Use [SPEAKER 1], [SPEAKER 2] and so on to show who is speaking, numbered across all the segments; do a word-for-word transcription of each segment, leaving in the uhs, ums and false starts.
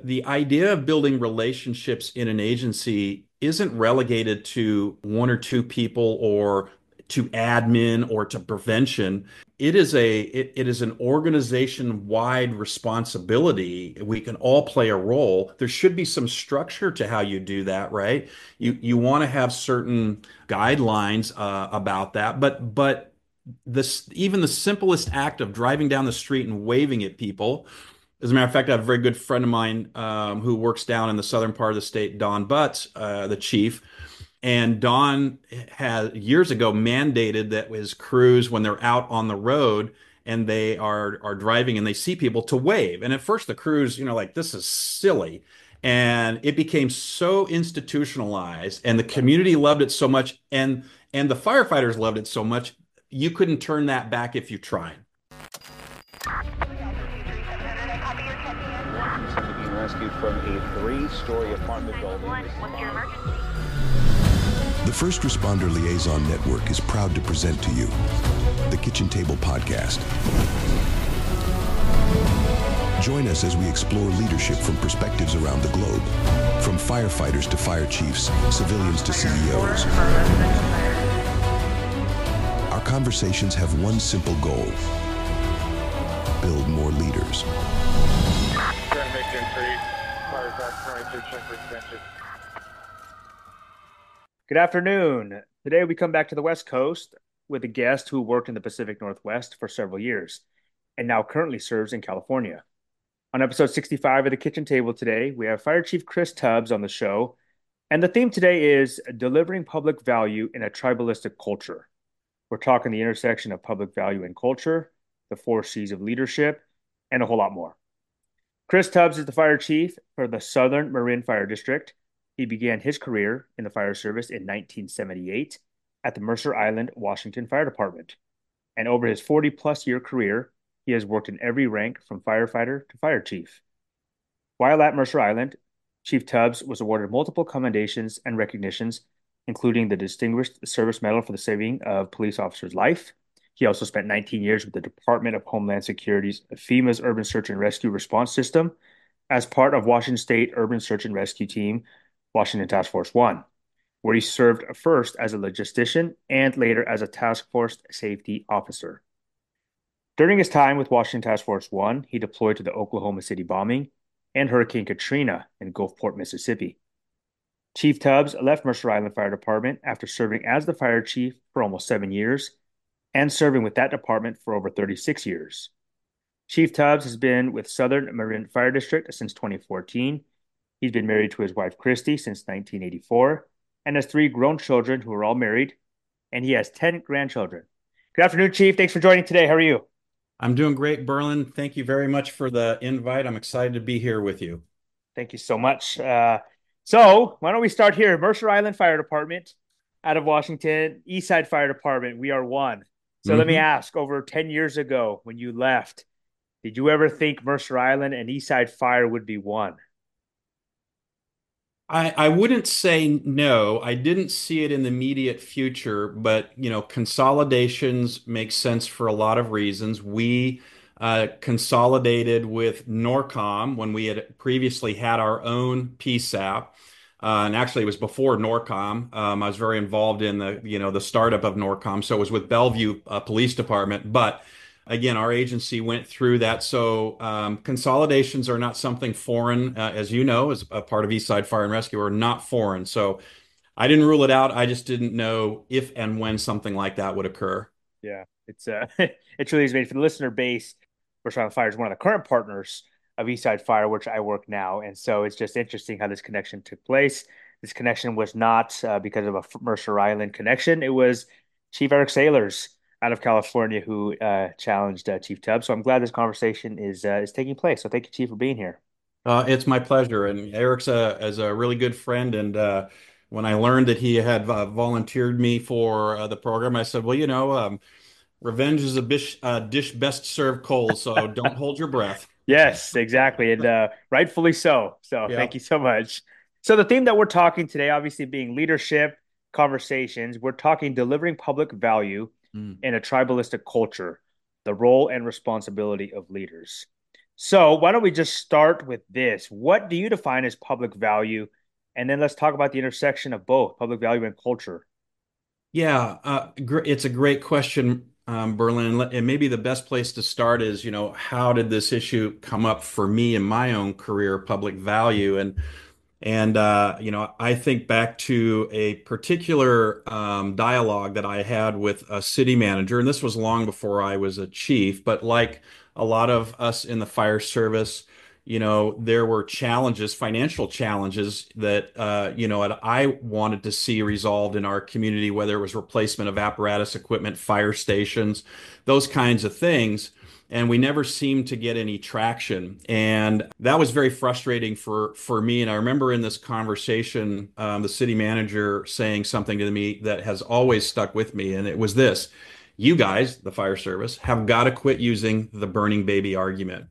[SPEAKER 1] The idea of building relationships in an agency isn't relegated to one or two people or to admin or to prevention. It is a it, it is an organization-wide responsibility. We can all play a role. There should be some structure to how you do that, right? You you want to have certain guidelines uh, about that, but but this even the simplest act of driving down the street and waving at people. As a matter of fact, I have a very good friend of mine um, who works down in the southern part of the state, Don Butts, uh, the chief. And Don had years ago mandated that his crews, when they're out on the road and they are are driving and they see people, to wave. And at first, the crews, you know, like this is silly. And it became so institutionalized, and the community loved it so much, and and the firefighters loved it so much, you couldn't turn that back if you tried.
[SPEAKER 2] Being rescued from a three-story apartment building. What's your emergency?
[SPEAKER 3] The First Responder Liaison Network is proud to present to you the Kitchen Table Podcast. Join us as we explore leadership from perspectives around the globe, from firefighters to fire chiefs, civilians to C E Os. Our conversations have one simple goal: build more leaders.
[SPEAKER 4] Good afternoon. Today we come back to the West Coast with a guest who worked in the Pacific Northwest for several years and now currently serves in California. On episode sixty-five of the Kitchen Table today, we have Fire Chief Chris Tubbs on the show, and the theme today is delivering public value in a tribalistic culture. We're talking the intersection of public value and culture, the four C's of leadership, and a whole lot more. Chris Tubbs is the fire chief for the Southern Marin Fire District. He began his career in the fire service in nineteen seventy-eight at the Mercer Island, Washington Fire Department. And over his forty-plus year career, he has worked in every rank from firefighter to fire chief. While at Mercer Island, Chief Tubbs was awarded multiple commendations and recognitions, including the Distinguished Service Medal for the saving of police officer's life. He also spent nineteen years with the Department of Homeland Security's FEMA's Urban Search and Rescue Response System as part of Washington State Urban Search and Rescue Team, Washington Task Force One, where he served first as a logistician and later as a task force safety officer. During his time with Washington Task Force One, he deployed to the Oklahoma City bombing and Hurricane Katrina in Gulfport, Mississippi. Chief Tubbs left Mercer Island Fire Department after serving as the fire chief for almost seven years and serving with that department for over thirty-six years. Chief Tubbs has been with Southern Marin Fire District since twenty fourteen. He's been married to his wife, Christy, since nineteen eighty-four, and has three grown children who are all married, and he has ten grandchildren. Good afternoon, Chief. Thanks for joining today. How are you?
[SPEAKER 1] I'm doing great, Berlin. Thank you very much for the invite. I'm excited to be here with you.
[SPEAKER 4] Thank you so much. Uh, so why don't we start here? Mercer Island Fire Department out of Washington, Eastside Fire Department. We are one. So mm-hmm. Let me ask, over ten years ago when you left, did you ever think Mercer Island and Eastside Fire would be one?
[SPEAKER 1] I, I wouldn't say no. I didn't see it in the immediate future, but you know, consolidations make sense for a lot of reasons. We uh, consolidated with Norcom when we had previously had our own P SAP. Uh, and actually, it was before Norcom. Um, I was very involved in the, you know, the startup of Norcom. So it was with Bellevue uh, Police Department. But again, our agency went through that. So um, consolidations are not something foreign, uh, as you know, as a part of Eastside Fire and Rescue, are not foreign. So I didn't rule it out. I just didn't know if and when something like that would occur.
[SPEAKER 4] Yeah, it's uh, it truly is made for the listener base. Mercer Island Fire is one of the current partners of Eastside Fire, which I work now. And so it's just interesting how this connection took place. This connection was not uh, because of a Mercer Island connection. It was Chief Eric Sailors out of California who uh, challenged uh, Chief Tubbs. So I'm glad this conversation is uh, is taking place. So thank you, Chief, for being here.
[SPEAKER 1] Uh, it's my pleasure. And Eric's a, as a really good friend. And uh, when I learned that he had uh, volunteered me for uh, the program, I said, well, you know, um, revenge is a bish, uh, dish best served cold. So don't hold your breath.
[SPEAKER 4] Yes, exactly. And uh, rightfully so. So
[SPEAKER 1] Yeah.
[SPEAKER 4] Thank you so much. So the theme that we're talking today, obviously being leadership conversations, we're talking delivering public value mm. in a tribalistic culture, the role and responsibility of leaders. So why don't we just start with this? What do you define as public value? And then let's talk about the intersection of both public value and culture.
[SPEAKER 1] Yeah, uh, gr it's a great question, um, Berlin. Let- And maybe the best place to start is, you know, how did this issue come up for me in my own career, public value? And and uh, you know, I think back to a particular um, dialogue that I had with a city manager, and this was long before I was a chief. But like a lot of us in the fire service, you know, there were challenges, financial challenges that uh, you know, I wanted to see resolved in our community, whether it was replacement of apparatus, equipment, fire stations, those kinds of things, and we never seemed to get any traction. And that was very frustrating for for me. And I remember in this conversation, um, the city manager saying something to me that has always stuck with me, and it was this: "You guys, the fire service, have got to quit using the burning baby argument."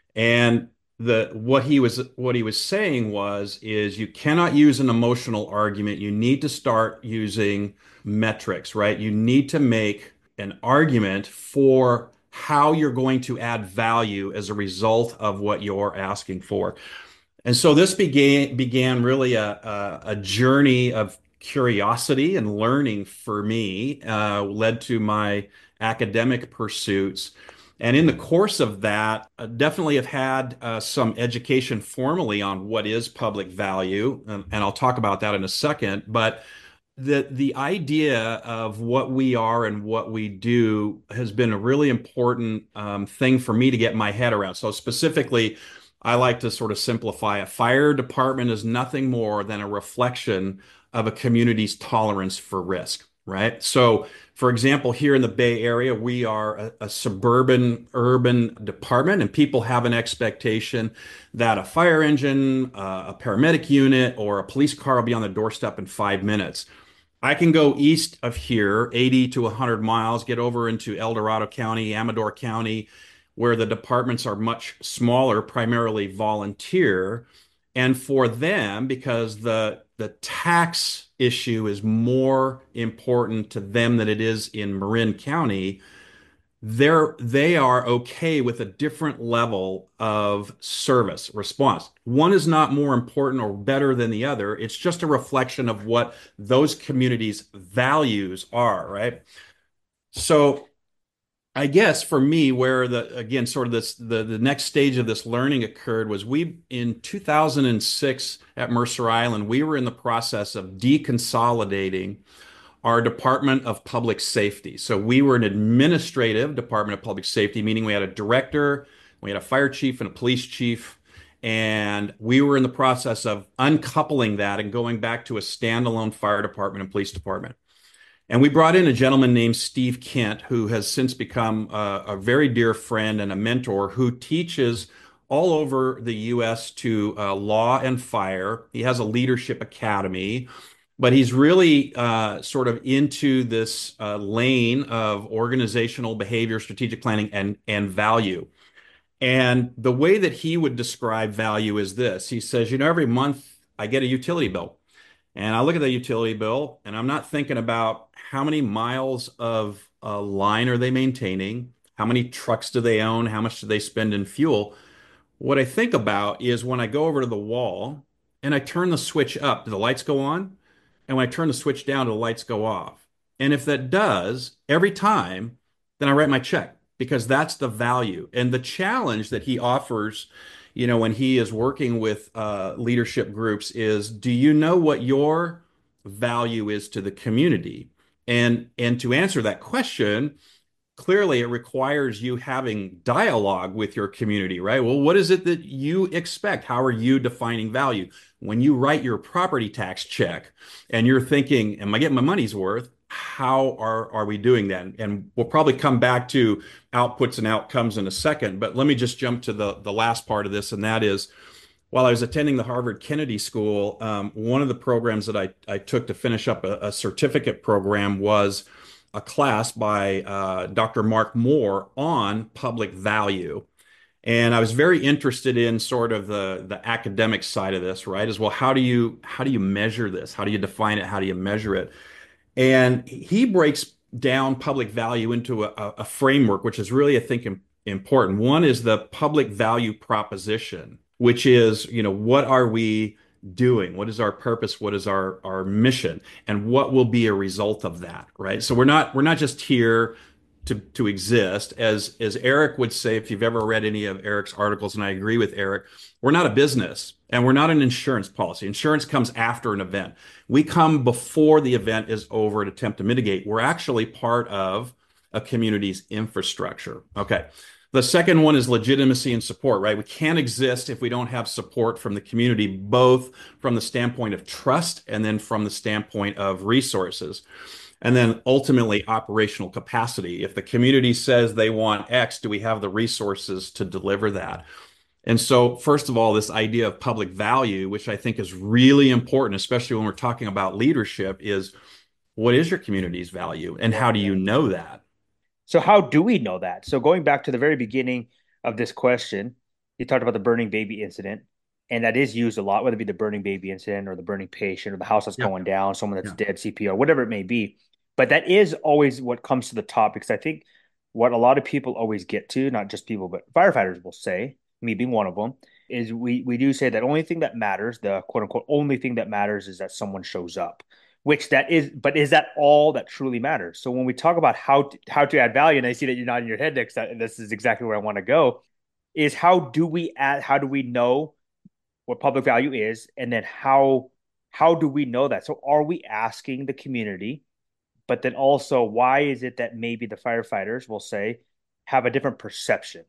[SPEAKER 1] And the what he was what he was saying was is you cannot use an emotional argument. You need to start using metrics, right? You need to make an argument for how you're going to add value as a result of what you're asking for. And so this began began really a a, a journey of curiosity and learning for me, uh, led to my academic pursuits. And in the course of that, I definitely have had uh, some education formally on what is public value, and, and I'll talk about that in a second. But the the idea of what we are and what we do has been a really important um, thing for me to get my head around. So specifically, I like to sort of simplify it. Fire department is nothing more than a reflection of a community's tolerance for risk, right? So, for example, here in the Bay Area, we are a, a suburban urban department, and people have an expectation that a fire engine, uh, a paramedic unit, or a police car will be on the doorstep in five minutes. I can go east of here, eighty to one hundred miles, get over into El Dorado County, Amador County, where the departments are much smaller, primarily volunteer. And for them, because the the tax issue is more important to them than it is in Marin County, they're they are okay with a different level of service response. One is not more important or better than the other. It's just a reflection of what those communities' values are, right? So I guess for me, where the again sort of this the the next stage of this learning occurred was we in two thousand six at Mercer Island, we were in the process of deconsolidating our Department of Public Safety. So we were an administrative Department of Public Safety, meaning we had a director, we had a fire chief and a police chief, and we were in the process of uncoupling that and going back to a standalone fire department and police department. And we brought in a gentleman named Steve Kent, who has since become a, a very dear friend and a mentor who teaches all over the U S to uh, law and fire. He has a leadership academy, but he's really uh, sort of into this uh, lane of organizational behavior, strategic planning, and, and value. And the way that he would describe value is this. He says, you know, every month I get a utility bill. And I look at the utility bill and I'm not thinking about how many miles of uh, line are they maintaining? How many trucks do they own? How much do they spend in fuel? What I think about is when I go over to the wall and I turn the switch up, do the lights go on? And when I turn the switch down, do the lights go off? And if that does, every time, then I write my check because that's the value. And the challenge that he offers, you know, when he is working with uh, leadership groups is, do you know what your value is to the community? And and to answer that question, clearly it requires you having dialogue with your community, right? Well, what is it that you expect? How are you defining value? When you write your property tax check and you're thinking, am I getting my money's worth? How are, are we doing that? And we'll probably come back to outputs and outcomes in a second, but let me just jump to the, the last part of this, and that is, while I was attending the Harvard Kennedy School, um, one of the programs that I, I took to finish up a, a certificate program was a class by uh, Doctor Mark Moore on public value. And I was very interested in sort of the, the academic side of this, right? As well, how do you how do you measure this? How do you define it? How do you measure it? And he breaks down public value into a, a framework, which is really, I think, important. One is the public value proposition, which is, you know, what are we doing? What is our purpose? What is our our mission? And what will be a result of that, right? So we're not we're not just here to to exist. As as Eric would say, if you've ever read any of Eric's articles, and I agree with Eric, we're not a business and we're not an insurance policy. Insurance comes after an event. We come before the event is over to attempt to mitigate. We're actually part of a community's infrastructure. Okay. The second one is legitimacy and support, right? We can't exist if we don't have support from the community, both from the standpoint of trust and then from the standpoint of resources. And then ultimately operational capacity. If the community says they want X, do we have the resources to deliver that? And so, first of all, this idea of public value, which I think is really important, especially when we're talking about leadership, is what is your community's value and how do you know that?
[SPEAKER 4] So how do we know that? So going back to the very beginning of this question, you talked about the burning baby incident, and that is used a lot, whether it be the burning baby incident or the burning patient or the house that's
[SPEAKER 1] Yeah.
[SPEAKER 4] going down, someone that's
[SPEAKER 1] Yeah.
[SPEAKER 4] dead, C P R, whatever it may be. But that is always what comes to the top because I think what a lot of people always get to, not just people, but firefighters will say, me being one of them, is we we do say that only thing that matters, the quote unquote only thing that matters is that someone shows up. Which that is, but is that all that truly matters? So when we talk about how to, how to add value, and I see that you're nodding your head next, and this is exactly where I want to go, is how do we add, how do we know what public value is, and then how how do we know that? So are we asking the community, but then also why is it that maybe the firefighters will say have a different perception?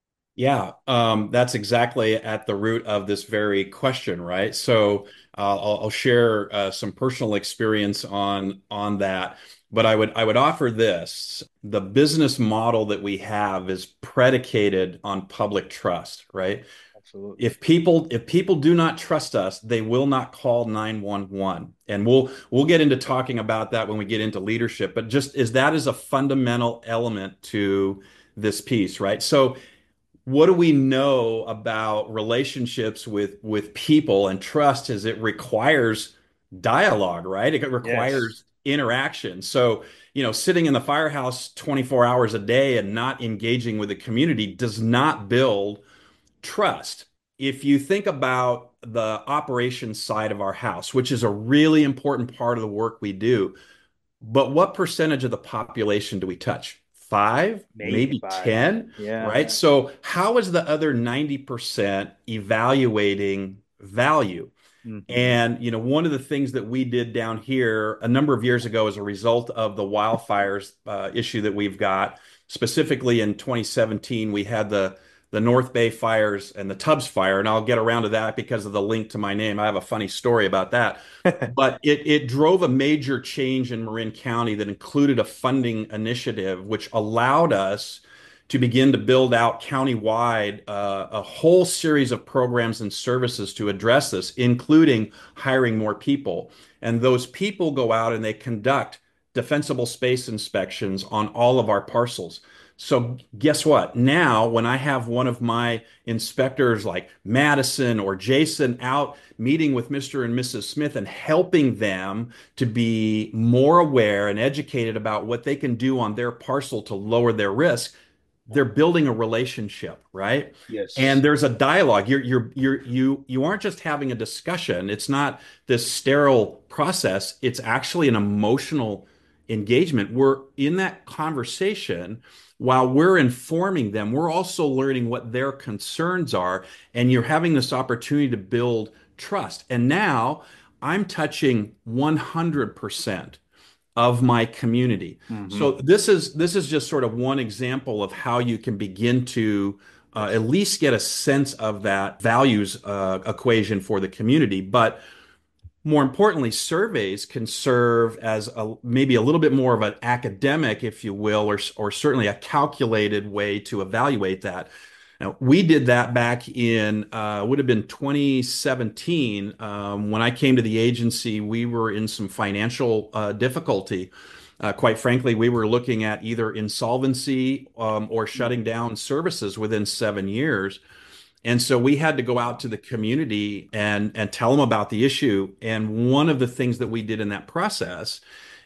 [SPEAKER 1] Yeah, um, that's exactly at the root of this very question, right? So uh, I'll, I'll share uh, some personal experience on on that, but I would I would offer this: the business model that we have is predicated on public trust, right?
[SPEAKER 4] Absolutely.
[SPEAKER 1] If people if people do not trust us, they will not call nine one one. And we'll we'll get into talking about that when we get into leadership, but just is that is a fundamental element to this piece, right? So what do we know about relationships with with people and trust is it requires dialogue, right? It
[SPEAKER 4] Yes.
[SPEAKER 1] requires interaction. So, you know, sitting in the firehouse twenty-four hours a day and not engaging with the community does not build trust. If you think about the operations side of our house, which is a really important part of the work we do, but what percentage of the population do we touch? Five,
[SPEAKER 4] Maybe
[SPEAKER 1] maybe
[SPEAKER 4] five.
[SPEAKER 1] ten,
[SPEAKER 4] Yeah.
[SPEAKER 1] right? So how is the other ninety percent evaluating value?
[SPEAKER 4] Mm-hmm.
[SPEAKER 1] And, you know, one of the things that we did down here a number of years ago as a result of the wildfires uh, issue that we've got, specifically in twenty seventeen, we had the the North Bay fires and the Tubbs fire, and I'll get around to that because of the link to my name. I have a funny story about that. But it, it drove a major change in Marin County that included a funding initiative, which allowed us to begin to build out countywide uh, a whole series of programs and services to address this, including hiring more people. And those people go out and they conduct defensible space inspections on all of our parcels. So guess what? Now, when I have one of my inspectors like Madison or Jason out meeting with Mister and Missus Smith and helping them to be more aware and educated about what they can do on their parcel to lower their risk, they're building a relationship, right? And
[SPEAKER 4] Yes.
[SPEAKER 1] there's a dialogue. You're you're you're you you aren't just having a discussion. It's not this sterile process. It's actually an emotional engagement. We're in that conversation while we're informing them. We're also learning what their concerns are, and you're having this opportunity to build trust. And now I'm touching one hundred percent of my community.
[SPEAKER 4] Mm-hmm.
[SPEAKER 1] So this is this is just sort of one example of how you can begin to uh, at least get a sense of that values uh, equation for the community. But more importantly, surveys can serve as a, maybe a little bit more of an academic, if you will, or, or certainly a calculated way to evaluate that. Now, we did that back in, uh, would have been twenty seventeen. Um, when I came to the agency, we were in some financial uh, difficulty. Uh, quite frankly, we were looking at either insolvency um, or shutting down services within seven years. And so we had to go out to the community and and tell them about the issue. And one of the things that we did in that process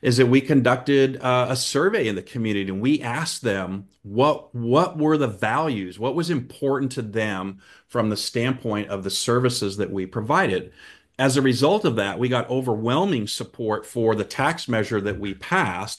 [SPEAKER 1] is that we conducted uh, a survey in the community and we asked them what what were the values, what was important to them from the standpoint of the services that we provided. As a result of that, we got overwhelming support for the tax measure that we passed,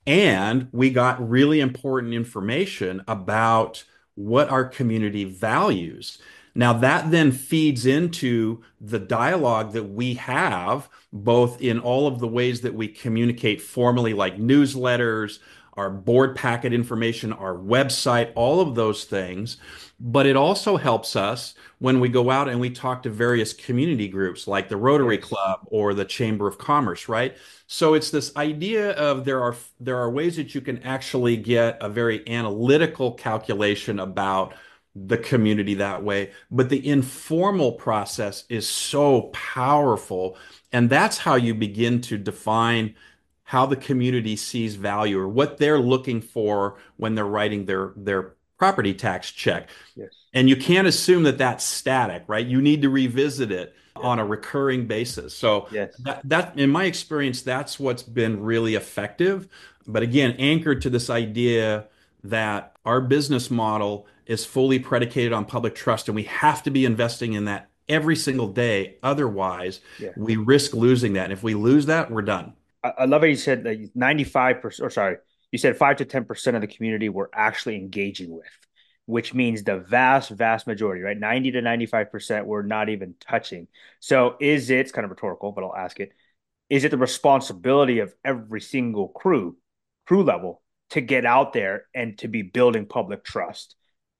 [SPEAKER 1] and we got really important information about what our community values. Now, that then feeds into the dialogue that we have, both in all of the ways that we communicate formally, like newsletters, our board packet information, our website, all of those things. But it also helps us when we go out and we talk to various community groups like the Rotary Club or the Chamber of Commerce, right? So it's this idea of there are there are ways that you can actually get a very analytical calculation about the community that way, but the informal process is so powerful, and that's how you begin to define how the community sees value or what they're looking for when they're writing their their property tax check.
[SPEAKER 4] Yes.
[SPEAKER 1] And you can't assume that that's static, right? You need to revisit it on a recurring basis. So
[SPEAKER 4] Yes.
[SPEAKER 1] that, that, in my experience, that's what's been really effective. But again, anchored to this idea that our business model is fully predicated on public trust, and we have to be investing in that every single day. Otherwise,
[SPEAKER 4] Yeah.
[SPEAKER 1] we risk losing that. And if we lose that, we're done.
[SPEAKER 4] I, I love how you said that ninety-five percent, or sorry, you said five to ten percent of the community we're actually engaging with, which means the vast, vast majority, right? ninety to ninety-five percent we're not even touching. So is it, it's kind of rhetorical, but I'll ask it, is it the responsibility of every single crew, crew level, to get out there and to be building public trust?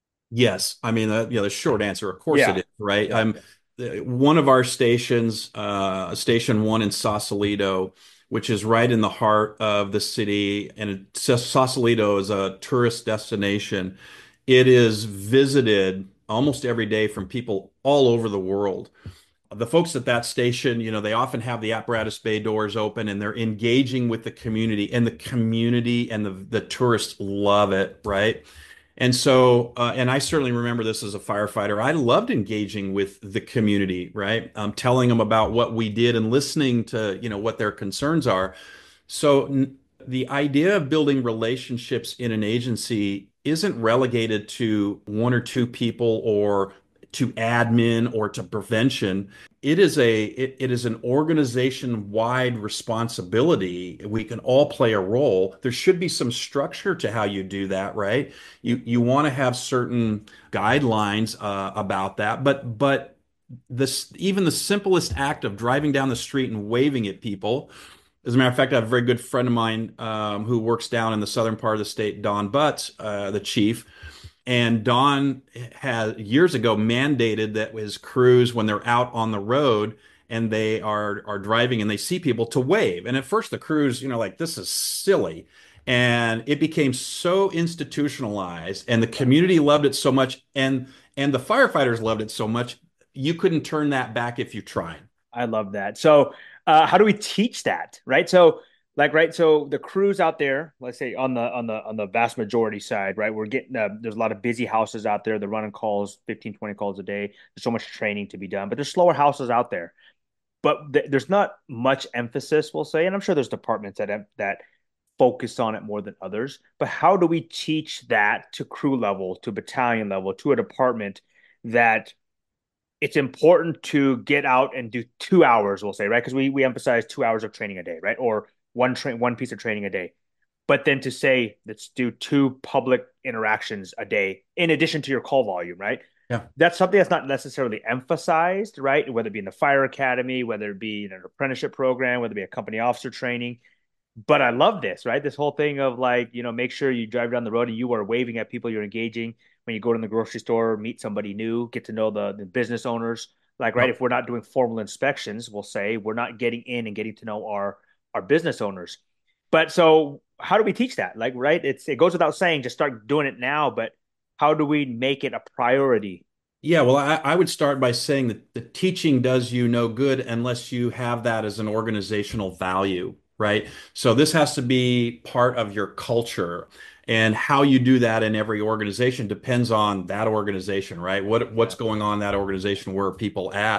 [SPEAKER 1] Yes. I mean, uh, you know, the short answer, of course
[SPEAKER 4] Yeah.
[SPEAKER 1] it is, right?
[SPEAKER 4] Yeah.
[SPEAKER 1] I'm one of our stations, uh, Station One in Sausalito, which is right in the heart of the city, and it, Sausalito is a tourist destination. It is visited almost every day from people all over the world. The folks at that station, you know, they often have the apparatus bay doors open and they're engaging with the community, and the community and the, the tourists love it, right? And so, uh, and I certainly remember this as a firefighter. I loved engaging with the community, right? Um, telling them about what we did and listening to, you know, what their concerns are. So n- the idea of building relationships in an agency isn't relegated to one or two people or to admin or to prevention. It is a it, it is an organization-wide responsibility. We can all play a role. There should be some structure to how you do that, right? You you want to have certain guidelines uh, about that, but but this even the simplest act of driving down the street and waving at people. As a matter of fact, I have a very good friend of mine um, who works down in the southern part of the state, Don Butts, uh, the chief. And Don had years ago mandated that his crews, when they're out on the road and they are are driving and they see people, to wave. And at first the crews, you know, like, this is silly. And it became so institutionalized, and the community loved it so much, and and the firefighters loved it so much, you couldn't turn that back if you tried.
[SPEAKER 4] I love that. So, uh, how do we teach that? Right. So, like, right. So the crews out there, let's say on the on the on the vast majority side, right? We're getting uh, there's a lot of busy houses out there. They're running calls, fifteen, twenty calls a day. There's so much training to be done, but there's slower houses out there. But th- there's not much emphasis, we'll say, and I'm sure there's departments that that focus on it more than others. But how do we teach that to crew level, to battalion level, to a department, that it's important to get out and do two hours, we'll say, right? Because we we emphasize two hours of training a day, right? Or one train one piece of training a day. But then to say, let's do two public interactions a day in addition to your call volume, right?
[SPEAKER 1] Yeah.
[SPEAKER 4] That's something that's not necessarily emphasized, right? Whether it be in the fire academy, whether it be in an apprenticeship program, whether it be a company officer training. But I love this, right? This whole thing of, like, you know, make sure you drive down the road and you are waving at people, you're engaging. When you go to the grocery store, meet somebody new, get to know the, the business owners. Like, right,
[SPEAKER 1] Yep.
[SPEAKER 4] if we're not doing formal inspections, we'll say we're not getting in and getting to know our our business owners. But so how do we teach that? Like, right, it's it goes without saying, just start doing it now, but how do we make it a priority?
[SPEAKER 1] Yeah, well, I, I would start by saying that the teaching does you no good unless you have that as an organizational value, right? So this has to be part of your culture. And how you do that in every organization depends on that organization, right? What what's
[SPEAKER 4] Yeah.
[SPEAKER 1] going on in that organization? Where are people at?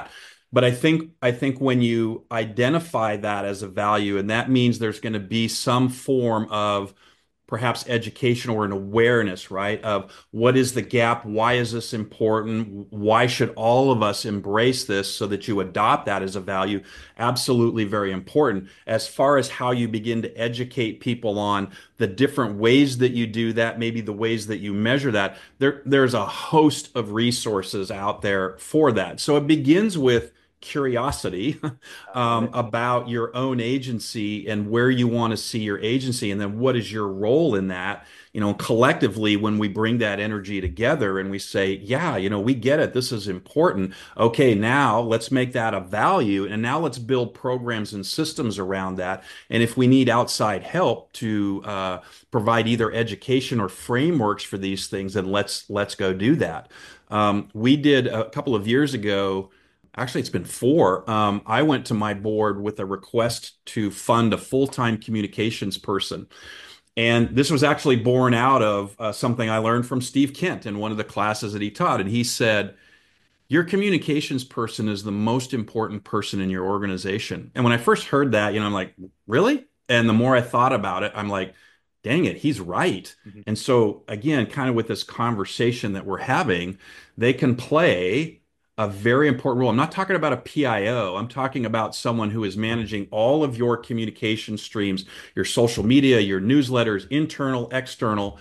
[SPEAKER 1] But I think I think when you identify that as a value, and that means there's going to be some form of perhaps education or an awareness, right? Of what is the gap? Why is this important? Why should all of us embrace this so that you adopt that as a value? Absolutely very important. As far as how you begin to educate people on the different ways that you do that, maybe the ways that you measure that, there, there's a host of resources out there for that. So it begins with curiosity um, about your own agency and where you want to see your agency, and then what is your role in that. You know, collectively, when we bring that energy together and we say, yeah, you know, we get it, this is important. Okay, now let's make that a value, and now let's build programs and systems around that. And if we need outside help to uh, provide either education or frameworks for these things, then let's let's go do that. Um, we did a couple of years ago. Actually, it's been four. Um, I went to my board with a request to fund a full-time communications person. And this was actually born out of uh, something I learned from Steve Kent in one of the classes that he taught. And he said, your communications person is the most important person in your organization. And when I first heard that, you know, I'm like, really? And the more I thought about it, I'm like, dang it, he's right.
[SPEAKER 4] Mhm.
[SPEAKER 1] And so, again, kind of with this conversation that we're having, they can play a very important role. I'm not talking about a P I O. I'm talking about someone who is managing all of your communication streams, your social media, your newsletters, internal, external.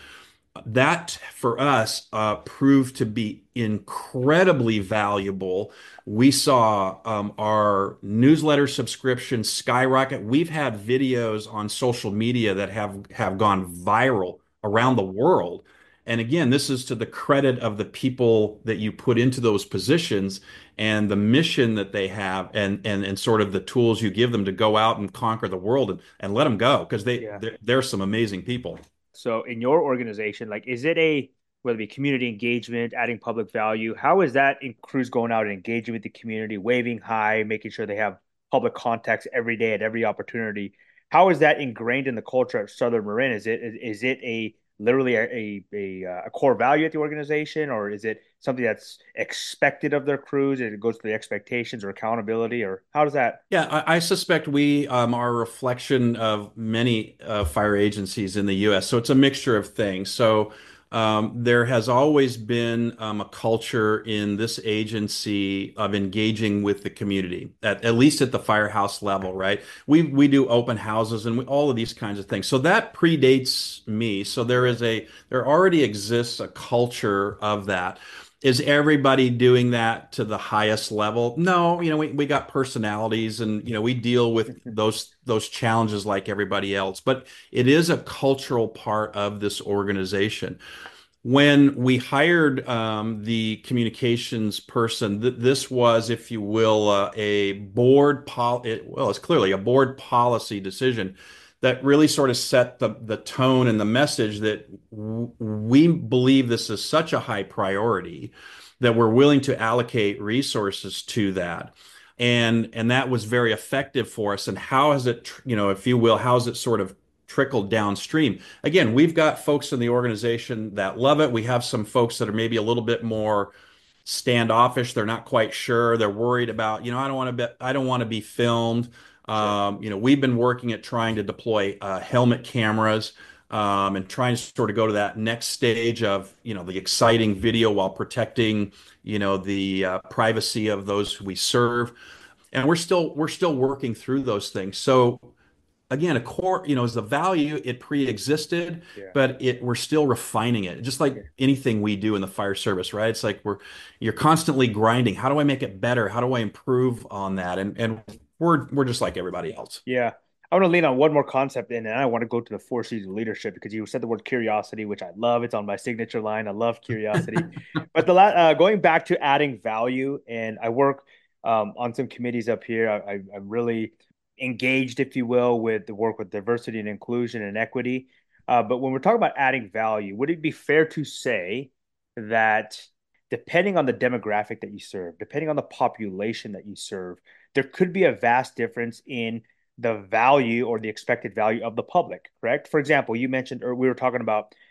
[SPEAKER 1] That for us uh, proved to be incredibly valuable. We saw um, our newsletter subscription skyrocket. We've had videos on social media that have have gone viral around the world. And again, this is to the credit of the people that you put into those positions and the mission that they have, and and and sort of the tools you give them to go out and conquer the world, and, and let them go, because they
[SPEAKER 4] Yeah.
[SPEAKER 1] they're, they're some amazing people.
[SPEAKER 4] So in your organization, like, is it a, whether it be community engagement, adding public value, how is that in crews going out and engaging with the community, waving hi, making sure they have public contacts every day at every opportunity? How is that ingrained in the culture at Southern Marin? Is it is it a literally a a, a, uh, a core value at the organization, or is it something that's expected of their crews and it goes to the expectations or accountability, or how does that?
[SPEAKER 1] Yeah, I, I suspect we um, are a reflection of many uh, fire agencies in the U S. So it's a mixture of things. So um, there has always been um, a culture in this agency of engaging with the community, at, at least at the firehouse level, right? We we do open houses and we, all of these kinds of things. So that predates me. So there is a there already exists a culture of that. Is everybody doing that to the highest level? No, you know, we, we got personalities, and you know, we deal with those those challenges like everybody else, but it is a cultural part of this organization. When we hired um, the communications person, th this was, if you will, uh, a board pol it, well, it's clearly a board policy decision that really sort of set the the tone and the message that w we believe this is such a high priority that we're willing to allocate resources to that. And and that was very effective for us. And how has it, you know, if you will, how has it sort of trickled downstream? Again, we've got folks in the organization that love it. We have some folks that are maybe a little bit more standoffish. They're not quite sure. They're worried about, you know, I don't want to be, I don't want to be filmed.
[SPEAKER 4] Sure.
[SPEAKER 1] Um, you know, we've been working at trying to deploy uh, helmet cameras, um, and trying to sort of go to that next stage of, you know, the exciting video while protecting, you know, the uh, privacy of those who we serve. And we're still we're still working through those things. So again, a core, you know, is the value, it pre-existed,
[SPEAKER 4] Yeah.
[SPEAKER 1] but it we're still refining it. Just
[SPEAKER 4] Yeah.
[SPEAKER 1] like anything we do in the fire service, right? It's like we're you're constantly grinding. How do I make it better? How do I improve on that? And and we're we're just like everybody else.
[SPEAKER 4] Yeah. I want to lean on one more concept, and then I want to go to the four C's of leadership, because you said the word curiosity, which I love. It's on my signature line. I love curiosity. But the la uh, going back to adding value, and I work um, on some committees up here. I, I, I'm really engaged, if you will, with the work with diversity and inclusion and equity. Uh, but when we're talking about adding value, would it be fair to say that depending on the demographic that you serve, depending on the population that you serve, there could be a vast difference in the value or the expected value of the public, correct? For example, you mentioned, or we were talking about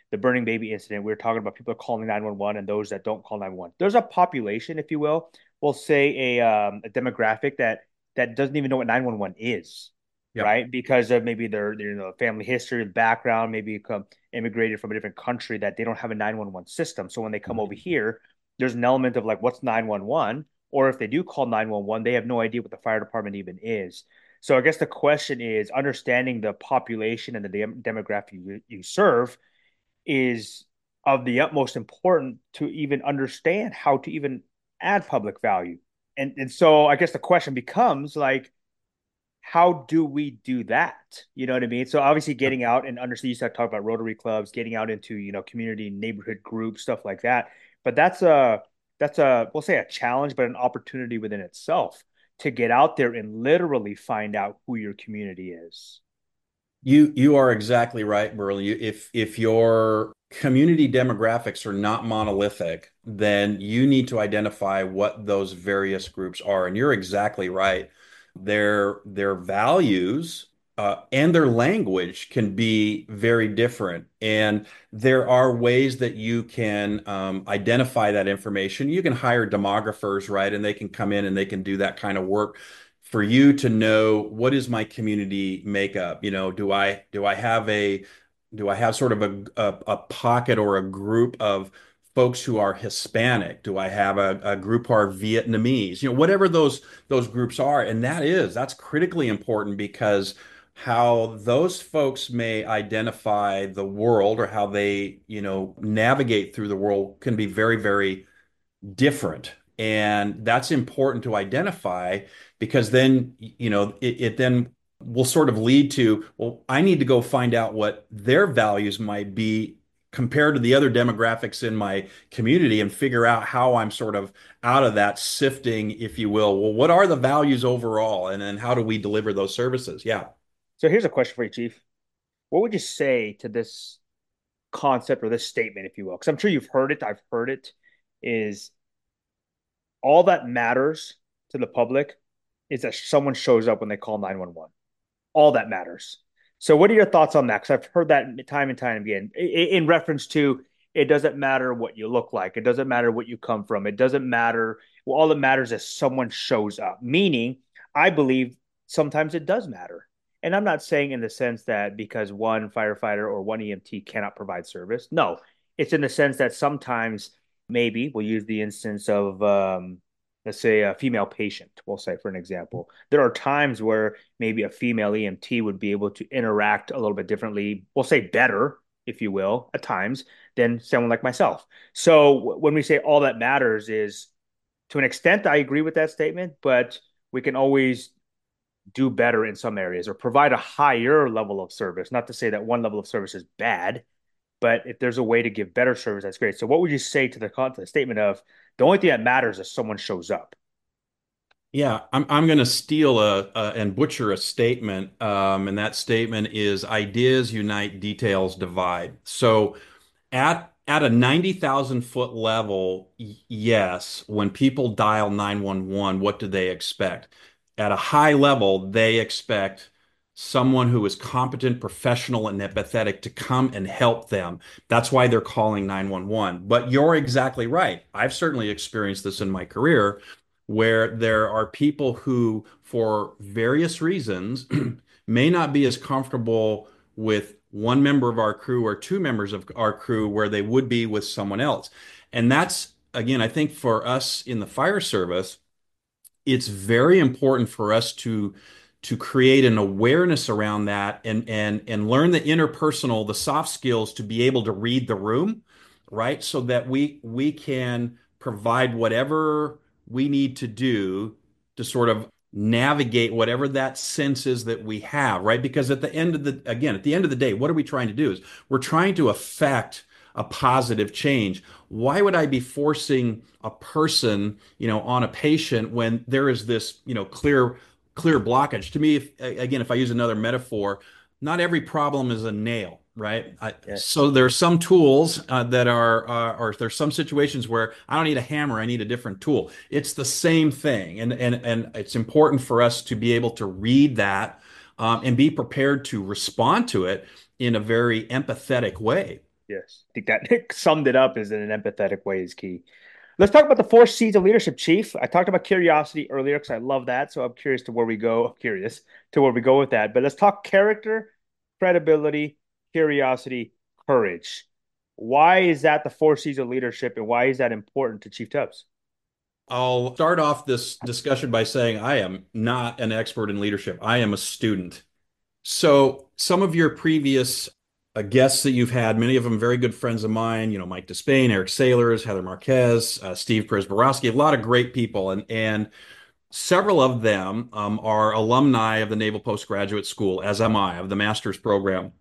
[SPEAKER 4] the burning baby incident, we were talking about people calling nine one one and those that don't call nine one one. There's a population, if you will, we'll say a um, a demographic that that doesn't even know what nine one one is,
[SPEAKER 1] Yep.
[SPEAKER 4] right? Because of maybe their, their you know family history, background, maybe come immigrated from a different country that they don't have a nine one one system. So when they come over here, there's an element of like, what's nine one one? Or if they do call nine one one, they have no idea what the fire department even is. So I guess the question is understanding the population and the dem- demographic you, you serve is of the utmost importance to even understand how to even add public value. And and so I guess the question becomes like, how do we do that? You know what I mean? So obviously getting out and understand, you start talking about Rotary clubs, getting out into, you know, community neighborhood groups, stuff like that. But that's a that's a we'll say a challenge, but an opportunity within itself to get out there and literally find out who your community is.
[SPEAKER 1] You you are exactly right, Burley. You, if if your community demographics are not monolithic, then you need to identify what those various groups are. And you're exactly right. Their their values uh, and their language can be very different. And there are ways that you can um, identify that information. You can hire demographers, right? And they can come in and they can do that kind of work for you to know what is my community makeup. You know, do I do I have a do I have sort of a a, a pocket or a group of folks who are Hispanic? Do I have a, a group who are Vietnamese? You know, whatever those those groups are, and that is that's critically important because how those folks may identify the world or how they, you know, navigate through the world can be very, very different. And that's important to identify because then, you know, it, it then will sort of lead to, well, I need to go find out what their values might be compared to the other demographics in my community and figure out how I'm sort of out of that sifting, if you will. Well, what are the values overall? And then how do we deliver those services? Yeah.
[SPEAKER 4] So here's a question for you, Chief. What would you say to this concept or this statement, if you will? Because I'm sure you've heard it. I've heard it. Is all that matters to the public is that someone shows up when they call nine one one. All that matters. So, what are your thoughts on that? Because I've heard that time and time again in reference to it doesn't matter what you look like, it doesn't matter what you come from, it doesn't matter. Well, all that matters is someone shows up. Meaning, I believe sometimes it does matter. And I'm not saying in the sense that because one firefighter or one E M T cannot provide service. No, it's in the sense that sometimes maybe we'll use the instance of um, let's say a female patient, we'll say for an example. There are times where maybe a female E M T would be able to interact a little bit differently, we'll say better, if you will, at times than someone like myself. So when we say all that matters is to an extent, I agree with that statement, but we can always do better in some areas or provide a higher level of service. Not to say that one level of service is bad, but if there's a way to give better service, that's great. So, what would you say to the, to the statement of the only thing that matters is someone shows up?
[SPEAKER 1] Yeah, I'm I'm going to steal a, a and butcher a statement, um, and that statement is ideas unite, details divide. So at at a ninety thousand foot level, y- yes, when people dial nine one one, what do they expect? At a high level, they expect someone who is competent, professional, and empathetic to come and help them. That's why they're calling nine one one. But you're exactly right. I've certainly experienced this in my career where there are people who, for various reasons, may not be as comfortable with one member of our crew or two members of our crew where they would be with someone else. And that's, again, I think for us in the fire service, it's very important for us to to create an awareness around that and and and learn the interpersonal, the soft skills to be able to read the room, right? So that we we can provide whatever we need to do to sort of navigate whatever that sense is that we have, right? Because at the end of the, again, at the end of the day, what are we trying to do is we're trying to affect a positive change. Why would I be forcing a person, you know, on a patient when there is this, you know, clear, clear blockage? To me, if, again, if I use another metaphor, not every problem is a nail, right? I,
[SPEAKER 4] Yes.
[SPEAKER 1] so there are some tools uh, that are, uh, or there's some situations where I don't need a hammer, I need a different tool. It's the same thing, and and and it's important for us to be able to read that um, and be prepared to respond to it in a very empathetic way.
[SPEAKER 4] Yes. I think that summed it up is in an empathetic way is key. Let's talk about the four C's of leadership, Chief. I talked about curiosity earlier because I love that. So I'm curious to where we go. I'm curious to where we go with that. But let's talk character, credibility, curiosity, courage. Why is that the four C's of leadership, and why is that important to Chief Tubbs?
[SPEAKER 1] I'll start off this discussion by saying I am not an expert in leadership. I am a student. So some of your previous uh, guests that you've had, many of them very good friends of mine, you know, Mike Despain, Eric Saylors, Heather Marquez, uh, Steve Perez-Borowski, a lot of great people. And, and several of them um, are alumni of the Naval Postgraduate School, as am I, of the master's program.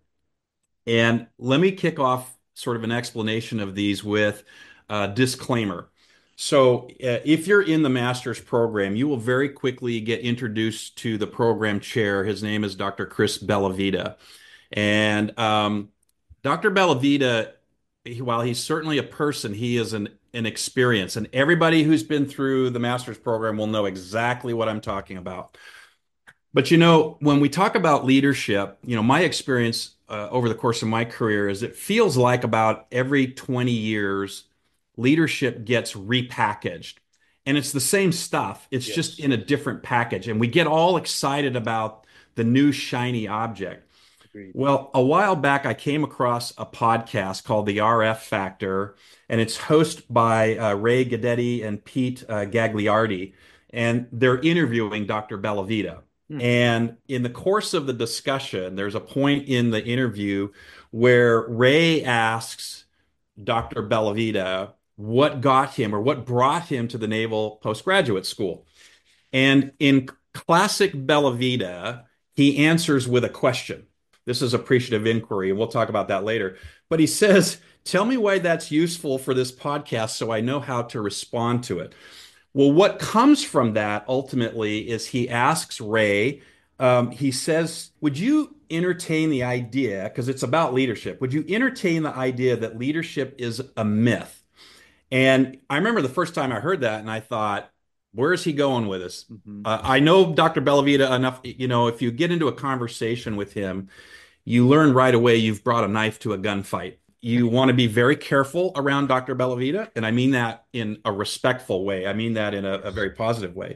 [SPEAKER 1] And let me kick off sort of an explanation of these with a disclaimer. So uh, if you're in the master's program, you will very quickly get introduced to the program chair. His name is Doctor Chris Bellavita. And um, Doctor Bellavita, he, while he's certainly a person, he is an, an experience. And everybody who's been through the master's program will know exactly what I'm talking about. But you know, when we talk about leadership, you know, my experience uh, over the course of my career is it feels like about every twenty years, leadership gets repackaged. And it's the same stuff. It's
[SPEAKER 4] Yes.
[SPEAKER 1] just in a different package. And we get all excited about the new shiny object.
[SPEAKER 4] Agreed.
[SPEAKER 1] Well, a while back, I came across a podcast called The R F Factor, and it's hosted by uh, Ray Gadetti and Pete uh, Gagliardi, and they're interviewing Doctor Bellavita. Hmm. And in the course of the discussion, there's a point in the interview where Ray asks Doctor Bellavita what got him or what brought him to the Naval Postgraduate School. And in classic Bellavita, he answers with a question. This is appreciative inquiry, and we'll talk about that later. But he says, tell me why that's useful for this podcast so I know how to respond to it. Well, what comes from that ultimately is he asks Ray, um, he says, would you entertain the idea, because it's about leadership, would you entertain the idea that leadership is a myth? And I remember the first time I heard that and I thought, where is he going with this? Mm-hmm. uh, I know Doctor Bellavita enough, you know, if you get into a conversation with him, you learn right away you've brought a knife to a gunfight. You want to be very careful around Doctor Bellavita, and I mean that in a respectful way. I mean that in a, a very positive way.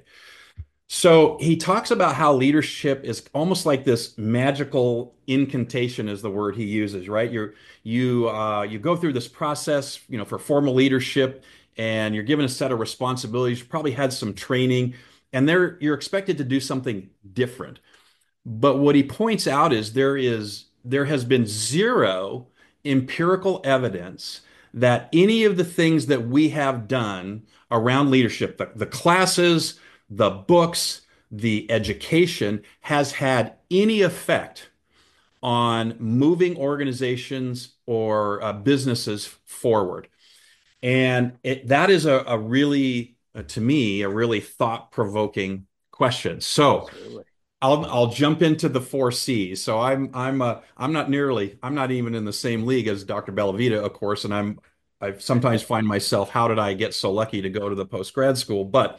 [SPEAKER 1] So he talks about how leadership is almost like this magical incantation is the word he uses, right? You're, you uh, you go through this process, you know, for formal leadership, and you're given a set of responsibilities. You probably had some training, and there you're expected to do something different. But what he points out is there is there has been zero empirical evidence that any of the things that we have done around leadership, the, the classes, the books, the education, has had any effect on moving organizations or uh, businesses forward. And it, that is a, a really, uh, to me, a really thought-provoking question. So Absolutely. I'll I'll jump into the four C's. So I'm I'm uh, I'm not nearly I'm not even in the same league as Doctor Bellavita, of course, and I'm I sometimes find myself, how did I get so lucky to go to the post-grad school? But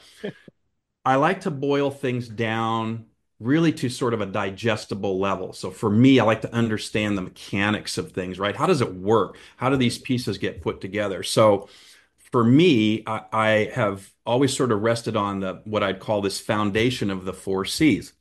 [SPEAKER 1] I like to boil things down really to sort of a digestible level. So for me, I like to understand the mechanics of things, right? How does it work? How do these pieces get put together? So for me, I, I have always sort of rested on the what I'd call this foundation of the four C's.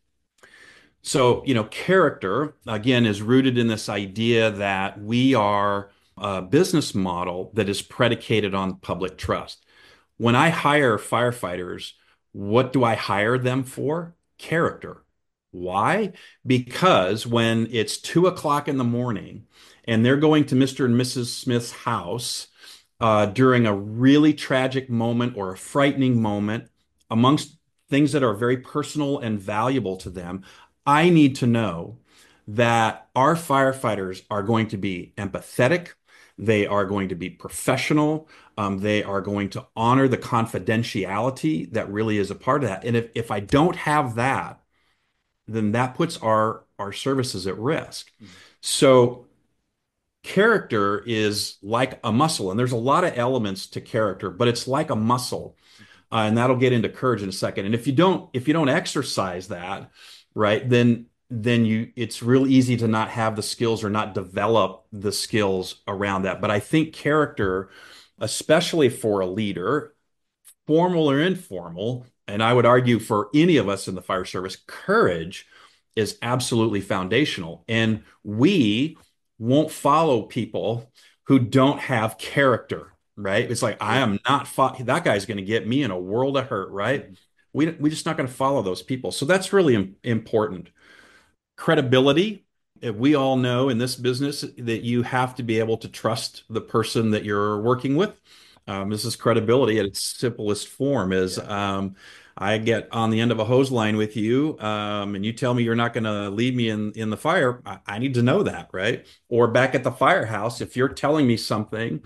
[SPEAKER 1] So, you know, character, again, is rooted in this idea that we are a business model that is predicated on public trust. When I hire firefighters, what do I hire them for? Character. Why? Because when it's two o'clock in the morning and they're going to Mister and Missus Smith's house uh, during a really tragic moment or a frightening moment, amongst things that are very personal and valuable to them, I need to know that our firefighters are going to be empathetic. They are going to be professional. Um, they are going to honor the confidentiality that really is a part of that. And if, if I don't have that, then that puts our, our services at risk. Mm-hmm. So character is like a muscle, and there's a lot of elements to character, but it's like a muscle. Uh, and that'll get into courage in a second. And if you don't, if you don't exercise that, right, then then you it's real easy to not have the skills or not develop the skills around that. But I think character, especially for a leader, formal or informal, and I would argue for any of us in the fire service, courage is absolutely foundational. And we won't follow people who don't have character, right? It's like, I am not, fo- that guy's going to get me in a world of hurt, right? We, we're just not going to follow those people. So that's really im- important. Credibility. We all know in this business that you have to be able to trust the person that you're working with. Um, this is credibility at its simplest form is um, I get on the end of a hose line with you um, and you tell me you're not going to leave me in, in the fire. I, I need to know that, right? Or back at the firehouse, if you're telling me something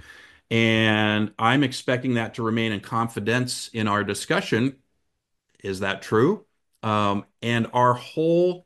[SPEAKER 1] and I'm expecting that to remain in confidence in our discussion, is that true? Um, and our whole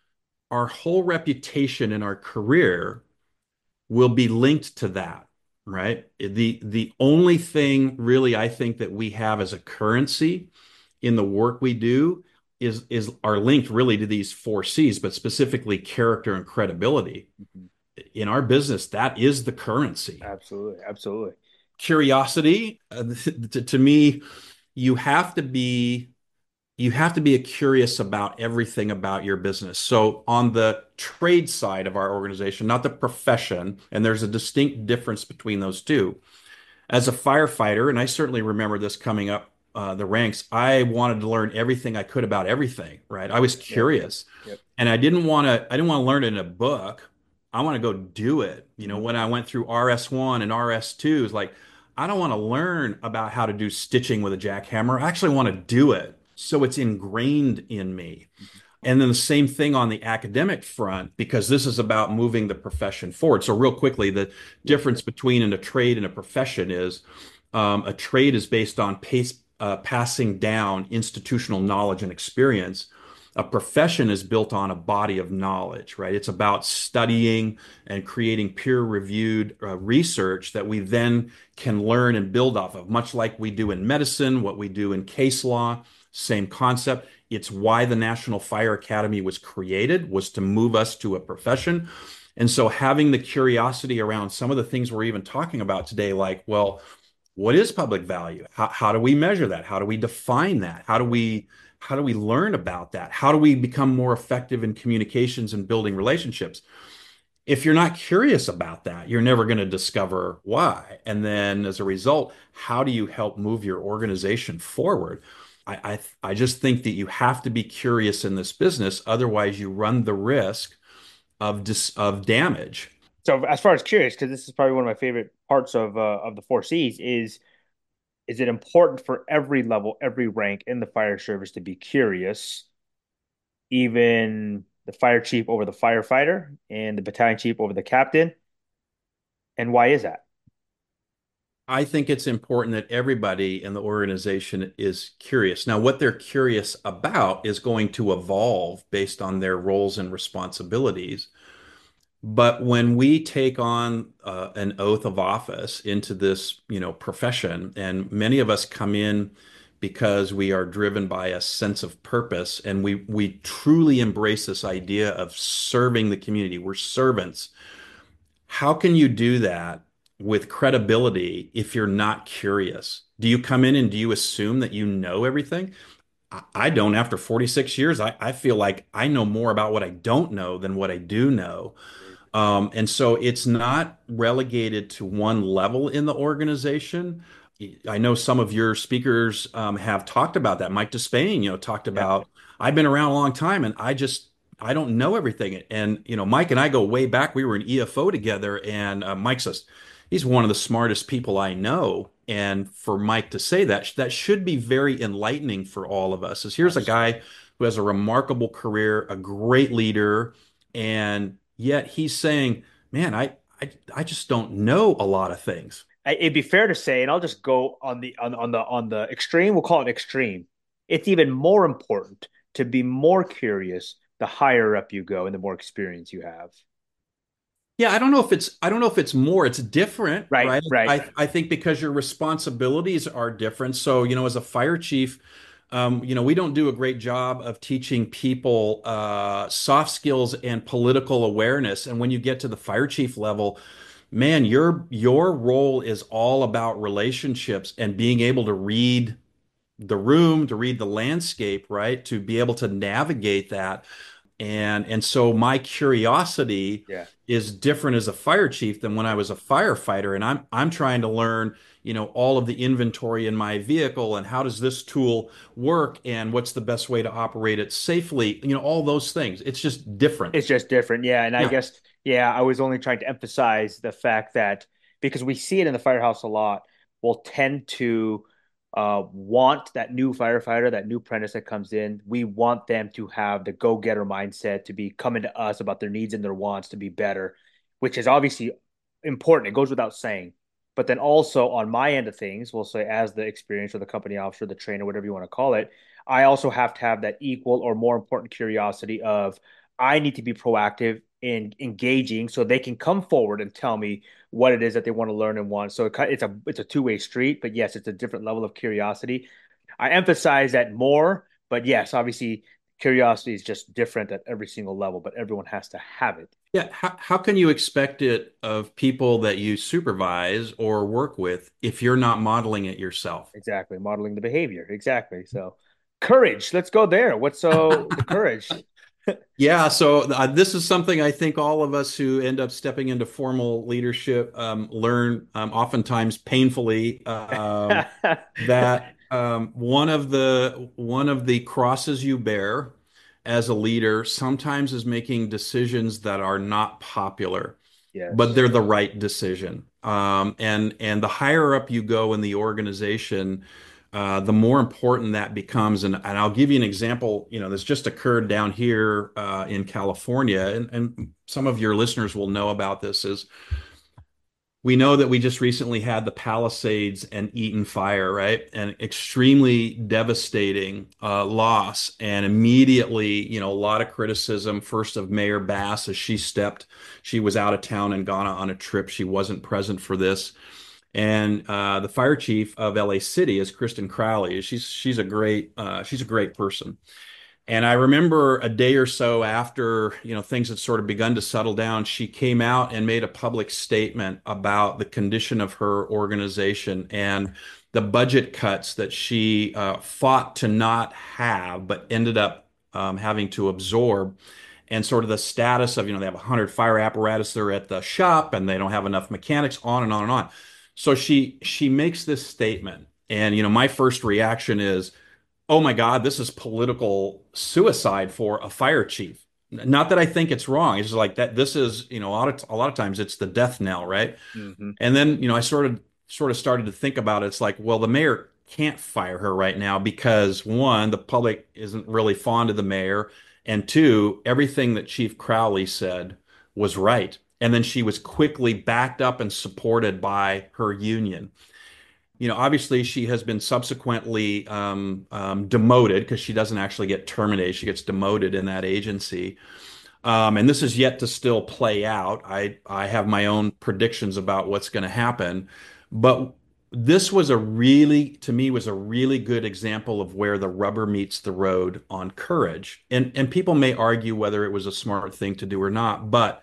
[SPEAKER 1] our whole reputation in our career will be linked to that, right? The the only thing really I think that we have as a currency in the work we do is is are linked really to these four C's, but specifically character and credibility.
[SPEAKER 4] Mhm.
[SPEAKER 1] In our business, that is the currency.
[SPEAKER 4] Absolutely, absolutely.
[SPEAKER 1] Curiosity, uh, to, to me, you have to be you have to be curious about everything about your business. So on the trade side of our organization, not the profession, and there's a distinct difference between those two. As a firefighter, and I certainly remember this coming up uh, the ranks, I wanted to learn everything I could about everything, right? I was
[SPEAKER 4] Yep,
[SPEAKER 1] curious.
[SPEAKER 4] yep.
[SPEAKER 1] And I didn't want to, I didn't want to learn it in a book. I want to go do it. You know,
[SPEAKER 4] Mhm.
[SPEAKER 1] when I went through R S one and R S two, it's like, I don't want to learn about how to do stitching with a jackhammer. I actually want to do it. So it's ingrained in me. And then the same thing on the academic front, because this is about moving the profession forward. So, real quickly, the difference between in a trade and a profession is um, a trade is based on pace, uh, passing down institutional knowledge and experience. A profession is built on a body of knowledge, right? It's about studying and creating peer-reviewed uh, research that we then can learn and build off of, much like we do in medicine, what we do in case law, same concept. It's why the National Fire Academy was created, was to move us to a profession. And so having the curiosity around some of the things we're even talking about today, like, well, what is public value? How, how do we measure that? How do we define that? How do we how do we learn about that? How do we become more effective in communications and building relationships? If you're not curious about that, you're never going to discover why. And then as a result, how do you help move your organization forward? I, I, I just think that you have to be curious in this business. Otherwise, you run the risk of dis, of damage.
[SPEAKER 4] So as far as curious, because this is probably one of my favorite parts of uh, of the four C's, is is it important for every level, every rank in the fire service to be curious, even the fire chief over the firefighter and the battalion chief over the captain? And why is that?
[SPEAKER 1] I think it's important that everybody in the organization is curious. Now, what they're curious about is going to evolve based on their roles and responsibilities. But when we take on uh, an oath of office into this, you know, profession, and many of us come in because we are driven by a sense of purpose, and we we truly embrace this idea of serving the community. We're servants. How can you do that with credibility if you're not curious? Do you come in and do you assume that you know everything? I I don't. After forty-six years, I, I feel like I know more about what I don't know than what I do know. Um, and so it's not relegated to one level in the organization. I know some of your speakers um, have talked about that. Mike Despain, you know, talked
[SPEAKER 4] Yeah.
[SPEAKER 1] about, I've been around a long time and I just, I don't know everything. And, you know, Mike and I go way back. We were in E F O together and uh, Mike's a, he's one of the smartest people I know. And for Mike to say that, that should be very enlightening for all of us. Is here's a guy who has a remarkable career, a great leader, and yet he's saying, man, I, I, I just don't know a lot of things.
[SPEAKER 4] It'd be fair to say, and I'll just go on the on, on the on the extreme, we'll call it extreme. It's even more important to be more curious the higher up you go and the more experience you have.
[SPEAKER 1] Yeah, I don't know if it's I don't know if it's more, it's different,
[SPEAKER 4] Right,
[SPEAKER 1] right?
[SPEAKER 4] right.
[SPEAKER 1] I I think because your responsibilities are different. So, you know, as a fire chief, Um, you know, we don't do a great job of teaching people uh, soft skills and political awareness. And when you get to the fire chief level, man, your your role is all about relationships and being able to read the room, to read the landscape, right? To be able to navigate that. And and so my curiosity
[SPEAKER 4] Yeah.
[SPEAKER 1] is different as a fire chief than when I was a firefighter. And I'm I'm trying to learn, you know, all of the inventory in my vehicle and how does this tool work and what's the best way to operate it safely, you know, all those things. It's just different.
[SPEAKER 4] It's just different. Yeah. And I
[SPEAKER 1] Yeah.
[SPEAKER 4] guess, yeah, I was only trying to emphasize the fact that because we see it in the firehouse a lot, we'll tend to uh, want that new firefighter, that new apprentice that comes in. We want them to have the go-getter mindset, to be coming to us about their needs and their wants to be better, which is obviously important. It goes without saying. But then also on my end of things, we'll say as the experience or the company officer, the trainer, whatever you want to call it, I also have to have that equal or more important curiosity of I need to be proactive in engaging so they can come forward and tell me what it is that they want to learn and want. So it, it's a it's a two-way street, but yes, it's a different level of curiosity. I emphasize that more, but yes, obviously curiosity is just different at every single level, but everyone has to have it.
[SPEAKER 1] Yeah. How, how can you expect it of people that you supervise or work with if you're not modeling it yourself?
[SPEAKER 4] Exactly. Modeling the behavior. Exactly. So courage. Let's go there. What's so the courage?
[SPEAKER 1] Yeah, so uh, this is something I think all of us who end up stepping into formal leadership um, learn, um, oftentimes painfully, um, that um, one of the one of the crosses you bear as a leader sometimes is making decisions that are not popular, but
[SPEAKER 4] Yes.
[SPEAKER 1] they're the right decision. Um, and and the higher up you go in the organization, uh, the more important that becomes. And, and I'll give you an example. You know, this just occurred down here uh, in California, and, and some of your listeners will know about this. Is we know that we just recently had the Palisades and Eaton fire, right? An extremely devastating uh, loss. And immediately, you know, a lot of criticism, first of Mayor Bass as she stepped, she was out of town in Ghana on a trip. She wasn't present for this. And uh, the fire chief of L A City is Kristen Crowley. She's she's a great uh, she's a great person. And I remember a day or so after, you know, things had sort of begun to settle down, she came out and made a public statement about the condition of her organization and the budget cuts that she uh, fought to not have, but ended up um, having to absorb. And sort of the status of, you know, they have a hundred fire apparatus there at the shop and they don't have enough mechanics, on and on and on. So she she makes this statement. And, you know, my first reaction is, oh my God, this is political suicide for a fire chief. Not that I think it's wrong. It's just like that. This is, you know, a lot of a lot of times it's the death knell, right?
[SPEAKER 4] Mm-hmm.
[SPEAKER 1] And then, you know, I sort of sort of started to think about it. It's like, well, the mayor can't fire her right now because one, the public isn't really fond of the mayor, and two, everything that Chief Crowley said was right. And then she was quickly backed up and supported by her union. You know, obviously she has been subsequently um, um, demoted because she doesn't actually get terminated. She gets demoted in that agency. Um, and this is yet to still play out. I, I have my own predictions about what's going to happen. But this was a really, to me, was a really good example of where the rubber meets the road on courage. And, and people may argue whether it was a smart thing to do or not, but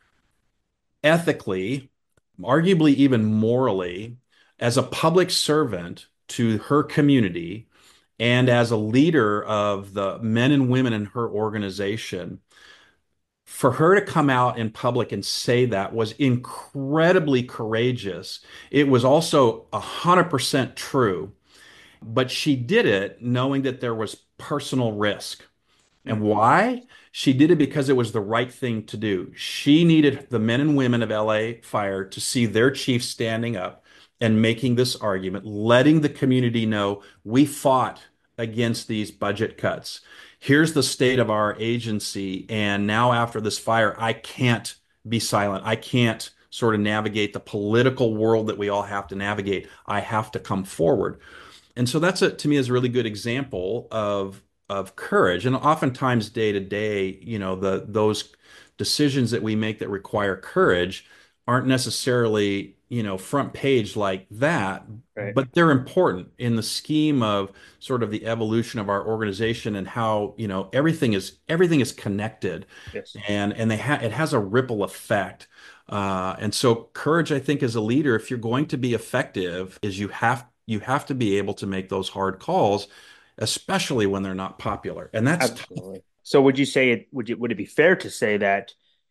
[SPEAKER 1] ethically, arguably even morally, as a public servant to her community and as a leader of the men and women in her organization, for her to come out in public and say that was incredibly courageous. It was also one hundred percent true, but she did it knowing that there was personal risk. And
[SPEAKER 4] Mm-hmm.
[SPEAKER 1] why? She did it because it was the right thing to do. She needed the men and women of L A Fire to see their chief standing up and making this argument, letting the community know we fought against these budget cuts. Here's the state of our agency. And now, after this fire, I can't be silent. I can't sort of navigate the political world that we all have to navigate. I have to come forward. And so that's a, to me is a really good example of of courage. And oftentimes day to day, you know, the those decisions that we make that require courage aren't necessarily you know, front page like that,
[SPEAKER 4] Right.
[SPEAKER 1] but they're important in the scheme of sort of the evolution of our organization and how, you know, everything is everything is connected,
[SPEAKER 4] Yes.
[SPEAKER 1] and and they ha it has a ripple effect. Uh, and so courage, I think, as a leader, if you're going to be effective, is you have you have to be able to make those hard calls, especially when they're not popular. And that's tough.
[SPEAKER 4] Absolutely. So would you say it would you would it be fair to say that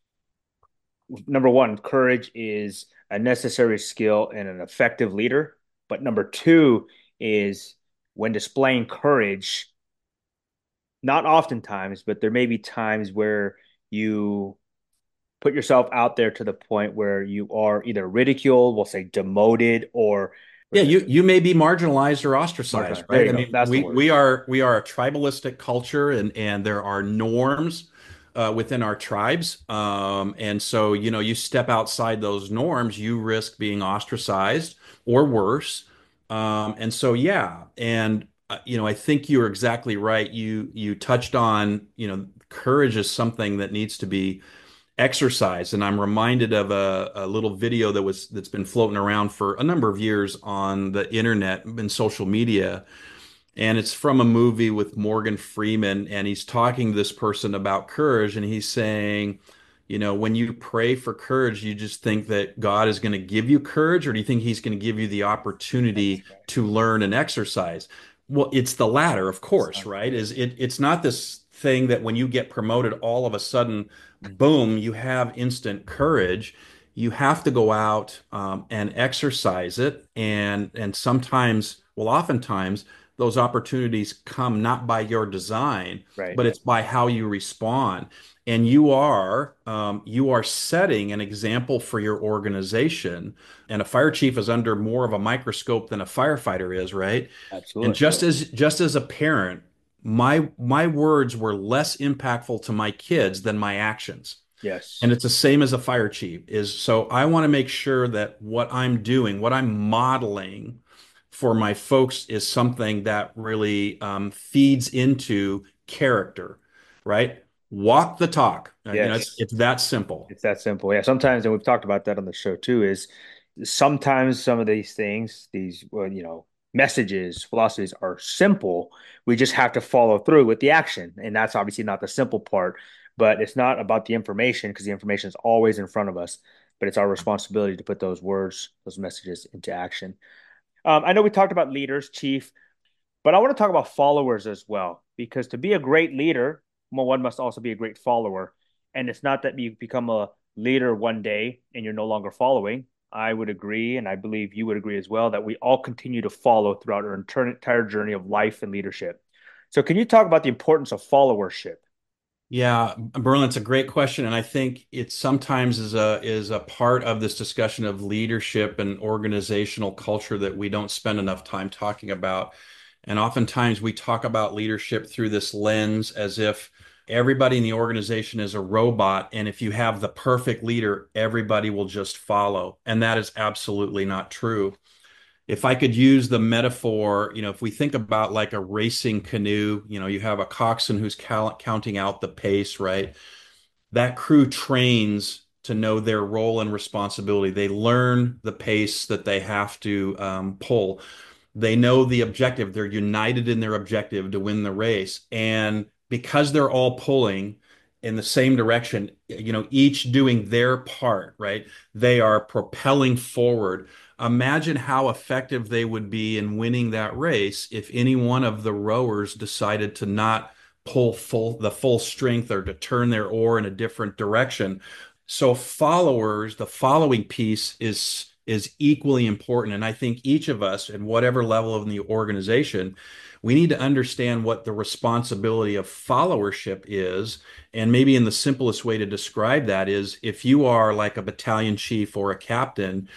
[SPEAKER 4] number one, courage is a necessary skill in an effective leader, but number two is when displaying courage, not oftentimes, but there may be times where you put yourself out there to the point where you are either ridiculed, we'll say demoted, or
[SPEAKER 1] Yeah, you you may be marginalized or ostracized,
[SPEAKER 4] marginalized. There
[SPEAKER 1] right?
[SPEAKER 4] you
[SPEAKER 1] I
[SPEAKER 4] go.
[SPEAKER 1] mean,
[SPEAKER 4] That's the
[SPEAKER 1] we
[SPEAKER 4] word.
[SPEAKER 1] we are we are a tribalistic culture, and and there are norms uh, within our tribes, um, and so you know you step outside those norms, you risk being ostracized or worse. Um, and so yeah, and uh, you know I think you're exactly right. You you touched on, you know courage is something that needs to be exercise. And I'm reminded of a, a little video that was that's been floating around for a number of years on the internet and social media. And it's from a movie with Morgan Freeman, and he's talking to this person about courage, and he's saying, you know, when you pray for courage, you just think that God is going to give you courage, or do you think he's going to give you the
[SPEAKER 4] That's
[SPEAKER 1] opportunity
[SPEAKER 4] right.
[SPEAKER 1] to learn and exercise? Well, it's the latter, of course,
[SPEAKER 4] Sounds
[SPEAKER 1] right?
[SPEAKER 4] good.
[SPEAKER 1] Is it it's not this thing that when you get promoted, all of a sudden, boom, you have instant courage. You have to go out um, and exercise it, and and sometimes, well, oftentimes those opportunities come not by your design,
[SPEAKER 4] Right.
[SPEAKER 1] but it's by how you respond. And you are um, you are setting an example for your organization. And a fire chief is under more of a microscope than a firefighter is, right? And
[SPEAKER 4] Absolutely.
[SPEAKER 1] just as just as a parent, my my words were less impactful to my kids than my actions.
[SPEAKER 4] Yes.
[SPEAKER 1] And it's the same as a fire chief is, so I want to make sure that what I'm doing, what I'm modeling for my folks is something that really um, feeds into character, right? Walk the talk. Uh, you know, it's
[SPEAKER 4] Yes.
[SPEAKER 1] it's that simple.
[SPEAKER 4] It's that simple. Yeah. Sometimes, and we've talked about that on the show too, is sometimes some of these things, these, well, you know, messages, philosophies are simple. We just have to follow through with the action. And that's obviously not the simple part, but it's not about the information because the information is always in front of us, but it's our responsibility to put those words, those messages into action. Um, I know we talked about leaders, Chief, but I want to talk about followers as well, because to be a great leader, well, one must also be a great follower. And it's not that you become a leader one day and you're no longer following. I would agree, and I believe you would agree as well, that we all continue to follow throughout our entire journey of life and leadership. So, can you talk about the importance of followership?
[SPEAKER 1] Yeah, Berlin, it's a great question, and I think it sometimes is a is a part of this discussion of leadership and organizational culture that we don't spend enough time talking about. And oftentimes we talk about leadership through this lens as if everybody in the organization is a robot, and if you have the perfect leader, everybody will just follow. And that is absolutely not true. If I could use the metaphor, you know, if we think about like a racing canoe, you know, you have a coxswain who's cal- counting out the pace, right? That crew trains to know their role and responsibility. They learn the pace that they have to um, pull. They know the objective. They're united in their objective to win the race. And because they're all pulling in the same direction, you know, each doing their part, right? They are propelling forward. Imagine how effective they would be in winning that race if any one of the rowers decided to not pull full the full strength or to turn their oar in a different direction. So followers, the following piece is is equally important. And I think each of us at whatever level of the organization, we need to understand what the responsibility of followership is. And maybe in the simplest way to describe that is if you are like a battalion chief or a captain,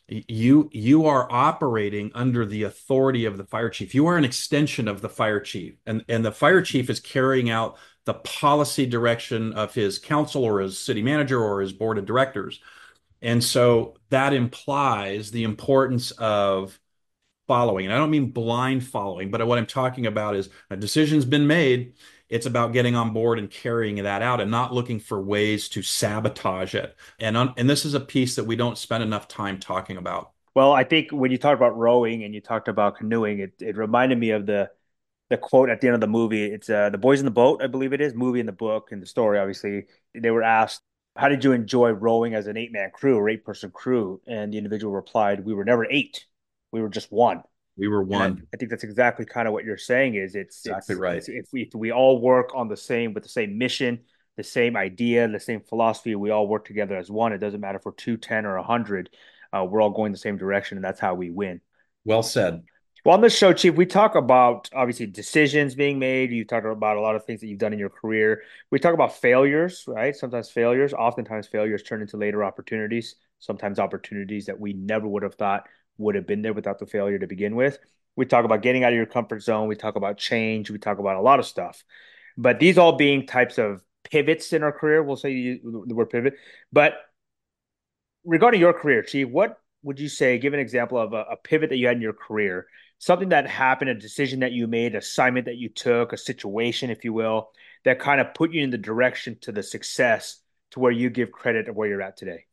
[SPEAKER 1] you you are operating under the authority of the fire chief. You are an extension of the fire chief, and and the fire chief is carrying out the policy direction of his council or his city manager or his board of directors. And so that implies the importance of following. And I don't mean blind following, but what I'm talking about is a decision's been made. It's about getting on board and carrying that out and not looking for ways to sabotage it. And on, and this is a piece that we don't spend enough time talking about.
[SPEAKER 4] Well, I think when you talked about rowing and you talked about canoeing, it, it reminded me of the the quote at the end of the movie. It's uh, the boys in the boat, I believe it is, movie in the book and the story. Obviously, they were asked, "How did you enjoy rowing as an eight man crew or eight person crew?" And the individual replied, "We were never eight, we were just one."
[SPEAKER 1] We were
[SPEAKER 4] And I,
[SPEAKER 1] one.
[SPEAKER 4] I think that's exactly kind of what you're saying. Is it's
[SPEAKER 1] Exactly
[SPEAKER 4] it's
[SPEAKER 1] right.
[SPEAKER 4] it's if we if we all work on the same with the same mission, the same idea, the same philosophy, we all work together as one. It doesn't matter if we're two, ten, or a hundred. Uh, we're all going the same direction, and that's how we win.
[SPEAKER 1] Well said.
[SPEAKER 4] Well, on this show, Chief, we talk about obviously decisions being made. You talk about a lot of things that you've done in your career. We talk about failures, right? Sometimes failures, oftentimes failures turn into later opportunities, sometimes opportunities that we never would have thought would have been there without the failure to begin with. We talk about getting out of your comfort zone. We talk about change. We talk about a lot of stuff. But these all being types of pivots in our career, we'll say you, the word pivot. But regarding your career, Chief, what would you say, give an example of a, a pivot that you had in your career, something that happened, a decision that you made, assignment that you took, a situation, if you will, that kind of put you in the direction to the success to where you give credit of where you're at today?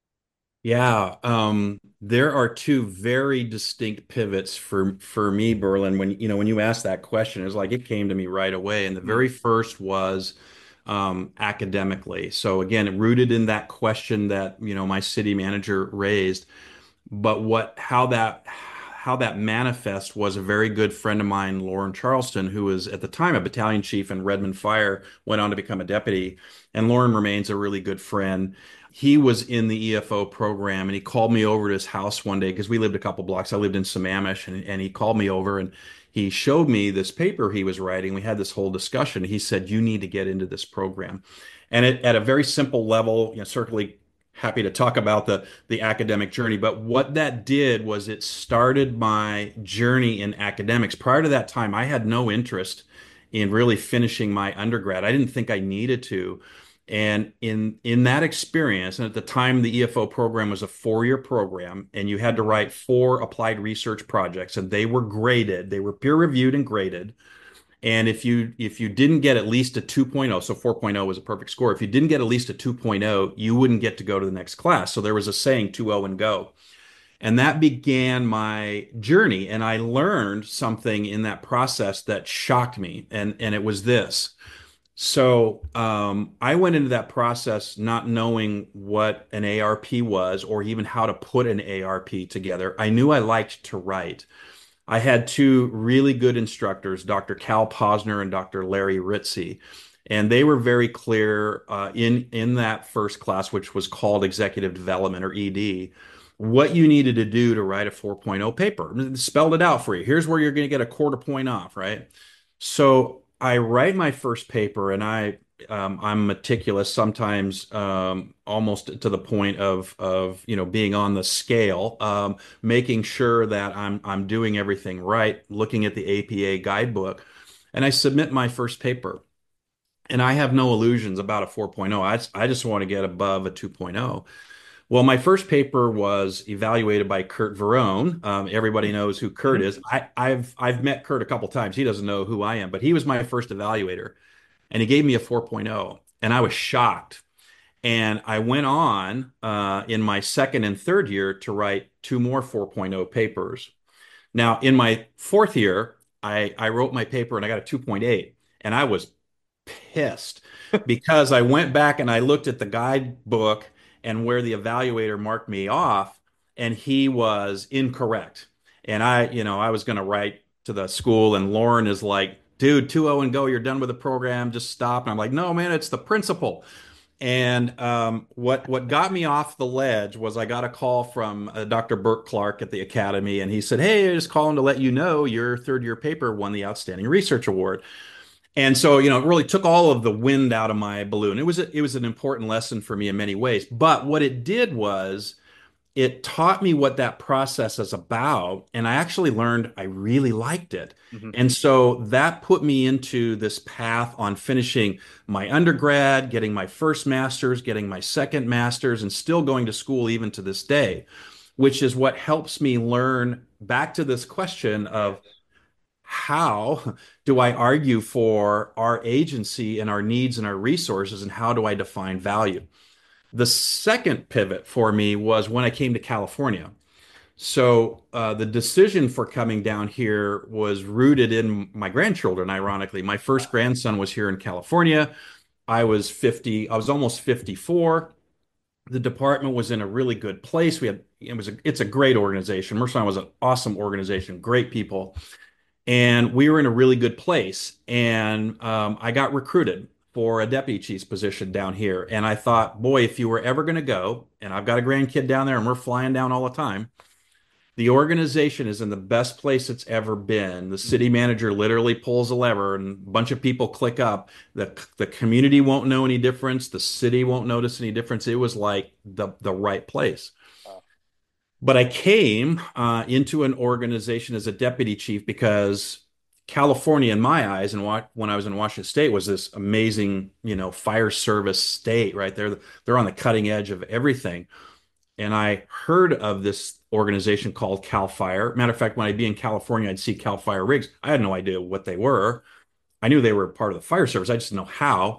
[SPEAKER 1] Yeah, um, there are two very distinct pivots for for me, Berlin. When you know when you asked that question, it was like it came to me right away. And the
[SPEAKER 4] Mm,
[SPEAKER 1] very first was um, academically. So again, rooted in that question that you know my city manager raised. But what how that how that manifests was a very good friend of mine, Lauren Charleston, who was at the time a battalion chief in Redmond Fire, went on to become a deputy, and Lauren remains a really good friend. He was in the E F O program, and he called me over to his house one day because we lived a couple blocks. I lived in Sammamish, and, and he called me over and he showed me this paper he was writing. We had this whole discussion. He said, "You need to get into this program." And it, at a very simple level, you know, certainly happy to talk about the the academic journey. But what that did was it started my journey in academics. Prior to that time, I had no interest in really finishing my undergrad. I didn't think I needed to. And in in that experience, and at the time, the E F O program was a four-year program, and you had to
[SPEAKER 4] mhm.
[SPEAKER 1] write four applied research projects, and they were graded. They were peer-reviewed and graded. And if you if you didn't get at least a two point oh, so four point oh was a perfect score. If you didn't get at least a two point oh, you wouldn't get to go to the next class. So there was a saying two oh and go. And that began my journey. And I learned something in that process that shocked me. And, and it was this. So um, I went into that process not knowing what an A R P was or even how to put an A R P together. I knew I liked to write. I had two really good instructors, Doctor Cal Posner and Doctor Larry Ritzy, and they were very clear uh, in in that first class, which was called Executive Development or E D, what you needed to do to write a 4.0 paper. And spelled it out for you. Here's where you're going to get a quarter point off, right? So I write my first paper, and I um, I'm meticulous, sometimes um, almost to the point of of you know being on the scale, um, making sure that I'm I'm doing everything right, looking at the A P A guidebook, and I submit my first paper. And I have no illusions about a 4.0. I, I just want to get above a 2.0. Well, my first paper was evaluated by Kurt Verone. Um, everybody knows who Kurt
[SPEAKER 4] Mhm.
[SPEAKER 1] is. I, I've I've met Kurt a couple times. He doesn't know who I am, but he was my first evaluator, and he gave me a 4.0, and I was shocked. And I went on uh, in my second and third year to write two more 4.0 papers. Now, in my fourth year, I, I wrote my paper and I got a two point eight, and I was pissed because I went back and I looked at the guidebook and where the evaluator marked me off, and he was incorrect. And I, you know, I was going to write to the school, and Lauren is like, dude, two oh and go, you're done with the program, just stop. And I'm like, no, man, it's the principal. And um, what what got me off the ledge was I got a call from uh, Doctor Burt Clark at the Academy, and he said, "Hey, I just calling to let you know your third year paper won the Outstanding Research Award." And so, you know, it really took all of the wind out of my balloon. It was a, it was an important lesson for me in many ways. But what it did was it taught me what that process is about, and I actually learned I really liked it.
[SPEAKER 4] Mhm.
[SPEAKER 1] And so that put me into this path on finishing my undergrad, getting my first master's, getting my second master's, and still going to school even to this day, which is what helps me learn back to this question of
[SPEAKER 4] Yes.
[SPEAKER 1] how do I argue for our agency and our needs and our resources, and how do I define value? The second pivot for me was when I came to California. So uh, the decision for coming down here was rooted in my grandchildren, ironically. My first grandson was here in California. I was fifty, I was almost fifty-four. The department was in a really good place. We had, it was a, it's a great organization. Mercer Island was an awesome organization, great people. And we were in a really good place. And um, I got recruited for a deputy chief's position down here. And I thought, boy, if you were ever going to go, and I've got a grandkid down there and we're flying down all the time, the organization is in the best place it's ever been. The city manager literally pulls a lever and a bunch of people click up. The, the community won't know any difference. The city won't notice any difference. It was like the, the right place. But I came uh, into an organization as a deputy chief because California, in my eyes, and when I was in Washington State, was this amazing, you know, fire service state, right? They're, they're on the cutting edge of everything. And I heard of this organization called CAL FIRE. Matter of fact, when I'd be in California, I'd see CAL FIRE rigs. I had no idea what they were. I knew they were part of the fire service. I just didn't know how.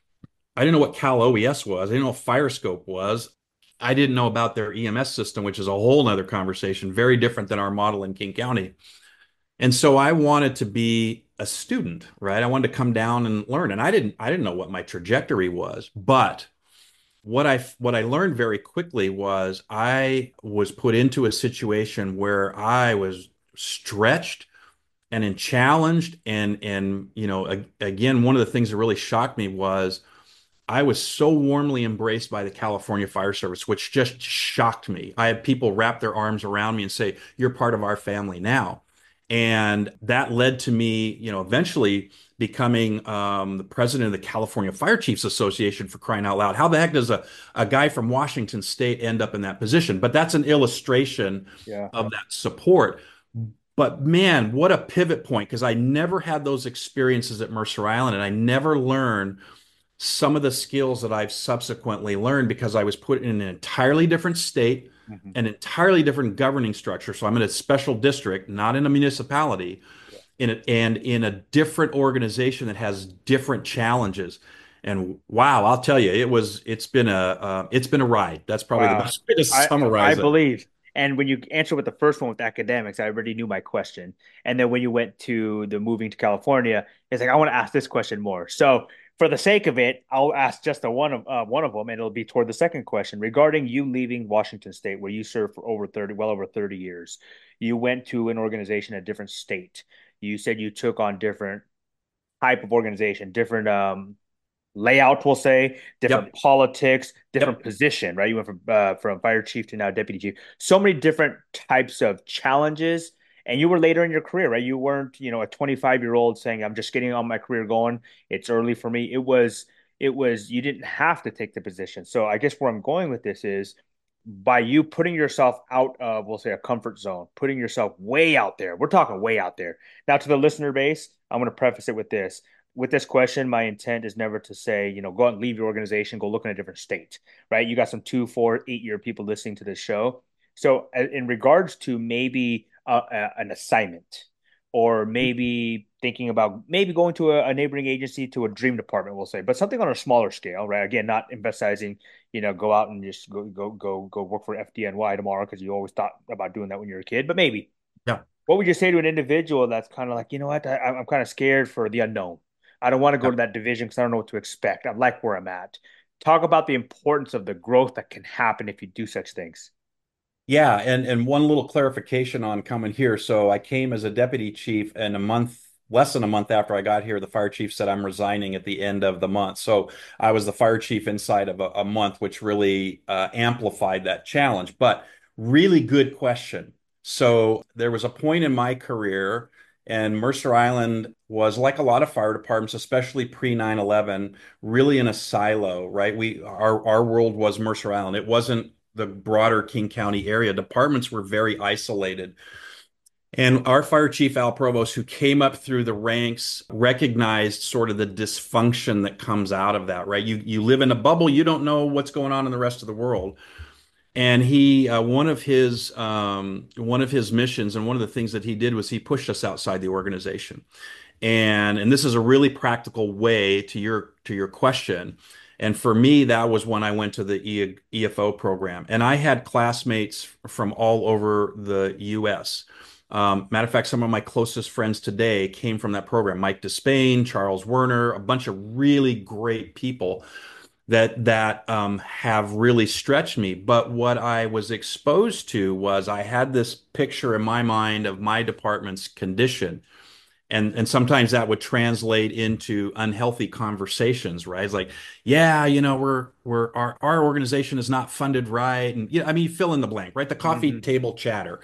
[SPEAKER 1] I didn't know what Cal O E S was. I didn't know what FireScope was. I didn't know about their E M S system, which is a whole nother conversation, very different than our model in King County. And so I wanted to be a student, right? I wanted to come down and learn. And I didn't, I didn't know what my trajectory was, but what I what I learned very quickly was I was put into a situation where I was stretched and in challenged, and and you know, a, again, one of the things that really shocked me was I was so warmly embraced by the California Fire Service, which just shocked me. I had people wrap their arms around me and say, "You're part of our family now." And that led to me, you know, eventually becoming um, the president of the California Fire Chiefs Association, for crying out loud. How the heck does a, a guy from Washington State end up in that position? But that's an illustration yeah. of that support. But man, what a pivot point, because I never had those experiences at Mercer Island, and I never learned some of the skills that I've subsequently learned because I was put in an entirely different state, mm-hmm. an entirely different governing structure. So I'm in a special district, not in a municipality, yeah. in a, and in a different organization that has different challenges. And wow, I'll tell you, it was it's been a uh, it's been a ride. That's probably wow. the best way to summarize
[SPEAKER 4] I, I
[SPEAKER 1] it.
[SPEAKER 4] I believe. And when you answer with the first one with academics, I already knew my question. And then when you went to the moving to California, it's like I want to ask this question more. So for the sake of it, I'll ask just a one of uh, one of them, and it'll be toward the second question regarding you leaving Washington State, where you served for over thirty, well over thirty years. You went to an organization in a different state. You said you took on different type of organization, different um, layout, we'll say, different yep. politics, different yep. position, right? You went from uh, from fire chief to now deputy chief. So many different types of challenges. And you were later in your career, right? You weren't, you know, a twenty-five year old saying, I'm just getting on my career going. It's early for me. It was, it was, you didn't have to take the position. So I guess where I'm going with this is by you putting yourself out of, we'll say, a comfort zone, putting yourself way out there. We're talking way out there. Now to the listener base, I'm going to preface it with this. With this question, my intent is never to say, you know, go out and leave your organization, go look in a different state, right? You got some two, four, eight year people listening to this show. So in regards to maybe Uh, uh, an assignment, or maybe thinking about maybe going to a, a neighboring agency to a dream department, we'll say, but something on a smaller scale, right? Again, not emphasizing, you know, go out and just go go go go work for F D N Y tomorrow because you always thought about doing that when you were a kid. But maybe,
[SPEAKER 1] yeah.
[SPEAKER 4] What would you say to an individual that's kind of like, you know what, I, I'm kind of scared for the unknown. I don't want to go yeah. to that division because I don't know what to expect. I like where I'm at. Talk about the importance of the growth that can happen if you do such things.
[SPEAKER 1] Yeah, and and one little clarification on coming here. So I came as a deputy chief, and a month, less than a month after I got here, the fire chief said I'm resigning at the end of the month. So I was the fire chief inside of a, a month, which really uh, amplified that challenge. But really good question. So there was a point in my career, and Mercer Island was, like a lot of fire departments, especially pre nine eleven, really in a silo, right? We our our world was Mercer Island. It wasn't the broader King County area. Departments were very isolated. And our fire chief, Al Provost, who came up through the ranks, recognized sort of the dysfunction that comes out of that, right? You, you live in a bubble. You don't know what's going on in the rest of the world. And he uh, one of his um, one of his missions and one of the things that he did was he pushed us outside the organization. And and this is a really practical way to your to your question. And for me, that was when I went to the e EFO program. And I had classmates from all over the U S. Um, matter of fact, some of my closest friends today came from that program. Mike Despain, Charles Werner, a bunch of really great people that that um, have really stretched me. But what I was exposed to was I had this picture in my mind of my department's condition. And and sometimes that would translate into unhealthy conversations, right? It's like, yeah, you know, we're we're our our organization is not funded right, and yeah, I mean, you fill in the blank, right? The coffee
[SPEAKER 4] Hmm.
[SPEAKER 1] table chatter.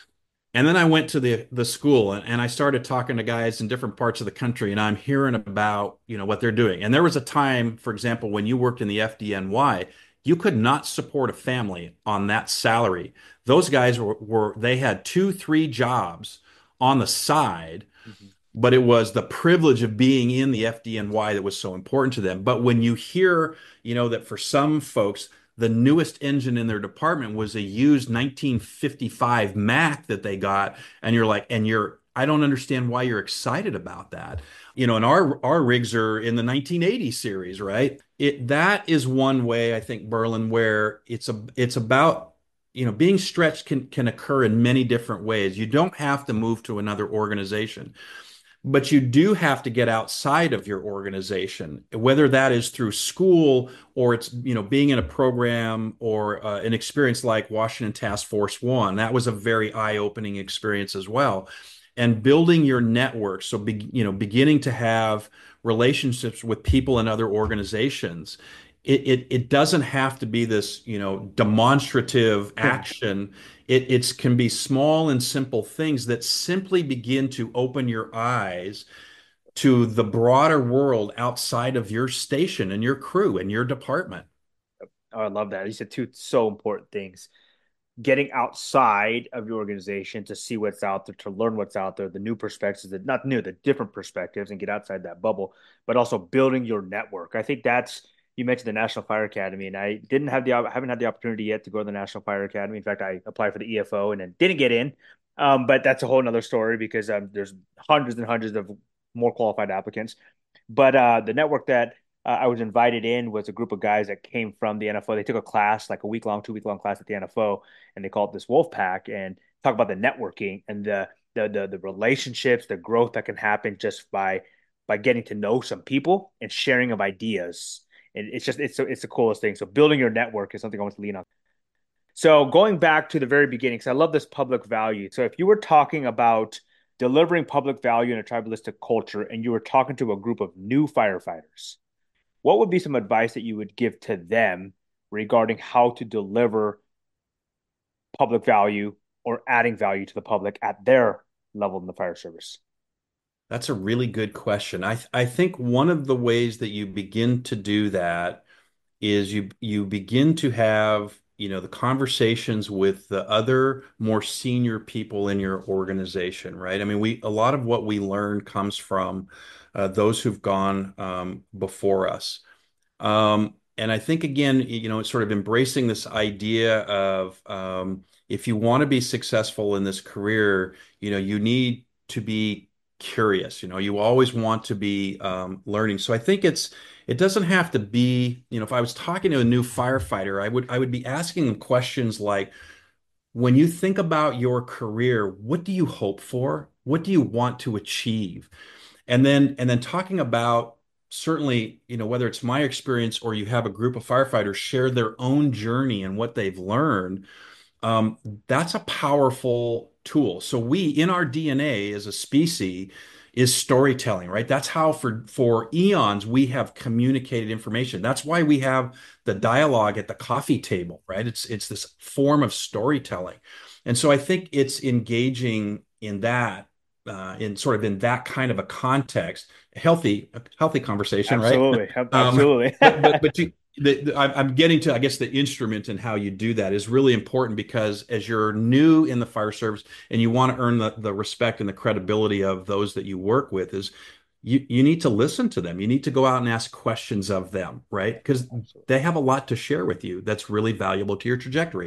[SPEAKER 1] And then I went to the the school and, and I started talking to guys in different parts of the country, and I'm hearing about, you know, what they're doing. And there was a time, for example, when you worked in the F D N Y, you could not support a family on that salary. Those guys were, were they had two, three jobs on the side,
[SPEAKER 4] Hmm.
[SPEAKER 1] but it was the privilege of being in the F D N Y that was so important to them. But when you hear, you know, that for some folks, the newest engine in their department was a used nineteen fifty-five Mac that they got, and you're like, and you're, I don't understand why you're excited about that. You know, and our our rigs are in the nineteen eighty series, right? It that is one way I think, Berlin, where it's a it's about, you know, being stretched can can occur in many different ways. You don't have to move to another organization, but you do have to get outside of your organization, whether that is through school or it's, you know, being in a program or uh, an experience like Washington Task Force One. That was a very eye-opening experience as well. And building your network, so be, you know, beginning to have relationships with people in other organizations. It, it it doesn't have to be this, you know, demonstrative action. It it's can be small and simple things that simply begin to open your eyes to the broader world outside of your station and your crew and your department.
[SPEAKER 4] Oh, I love that. You said two so important things. Getting outside of your organization to see what's out there, to learn what's out there, the new perspectives, that not new, the different perspectives, and get outside that bubble, but also building your network. I think that's, you mentioned the National Fire Academy, and I didn't have the I haven't had the opportunity yet to go to the National Fire Academy. In fact, I applied for the E F O and then didn't get in. Um, but that's a whole nother story because um, there's hundreds and hundreds of more qualified applicants. But uh, the network that uh, I was invited in was a group of guys that came from the N F O. They took a class, like a week long, two week long class at the N F O, and they call it this Wolf Pack, and talk about the networking and the the the, the relationships, the growth that can happen just by by getting to know some people and sharing of ideas. And it's just it's it's the coolest thing. So building your network is something I want to lean on. So going back to the very beginning, because I love this public value. So if you were talking about delivering public value in a tribalistic culture and you were talking to a group of new firefighters, what would be some advice that you would give to them regarding how to deliver public value or adding value to the public at their level in the fire service?
[SPEAKER 1] That's a really good question. I th I think one of the ways that you begin to do that is you you begin to have, you know, the conversations with the other more senior people in your organization, right? I mean, we a lot of what we learn comes from uh, those who've gone um, before us. Um, and I think again, you know, it's sort of embracing this idea of um, if you want to be successful in this career, you know, you need to be curious. You know, you always want to be um, learning. So I think it's it doesn't have to be, you know, if I was talking to a new firefighter, I would I would be asking them questions like, when you think about your career, what do you hope for? What do you want to achieve? And then and then talking about certainly, you know, whether it's my experience or you have a group of firefighters share their own journey and what they've learned, um, that's a powerful tool. So we, in our D N A as a species, is storytelling, right? That's how for for eons we have communicated information. That's why we have the dialogue at the coffee table, right? It's it's this form of storytelling. And so I think it's engaging in that, uh, in sort of in that kind of a context, healthy, healthy conversation, right?
[SPEAKER 4] Absolutely.
[SPEAKER 1] Um,
[SPEAKER 4] Absolutely.
[SPEAKER 1] but but but you the, the, I'm getting to, I guess, the instrument and how you do that is really important because as you're new in the fire service and you want to earn the, the respect and the credibility of those that you work with, is you, you need to listen to them. You need to go out and ask questions of them, right? Because
[SPEAKER 4] Absolutely.
[SPEAKER 1] they have a lot to share with you that's really valuable to your trajectory.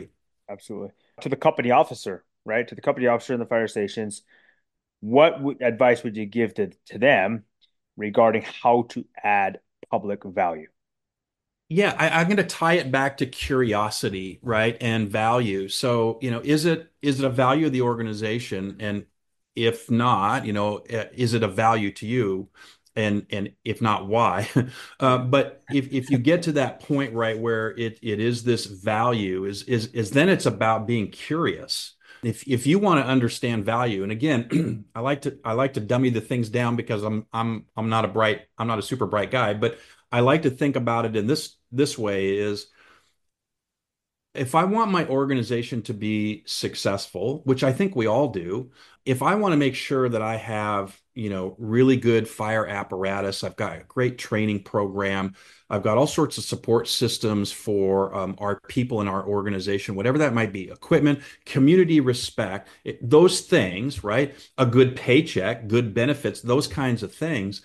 [SPEAKER 4] Absolutely. To the company officer, right? To the company officer in the fire stations, what w advice would you give to, to them regarding how to add public value?
[SPEAKER 1] Yeah, I, I'm going to tie it back to curiosity, right, and value. So, you know, is it is it a value of the organization? And if not, you know, uh, is it a value to you? And and if not, why? Uh,
[SPEAKER 4] Yeah.
[SPEAKER 1] but if if you get to that point, right, where it it is this value, is is is then it's about being curious. If if you want to understand value, and again, I like to I like to dummy the things down because I'm I'm I'm not a bright I'm not a super bright guy, but I like to think about it in this this way is if I want my organization to be successful, which I think we all do, if I want to make sure that I have, you know, really good fire apparatus, I've got a great training program, I've got all sorts of support systems for um, our people in our organization, whatever that might be, equipment, community respect, it, those things, right? A good paycheck, good benefits, those kinds of things,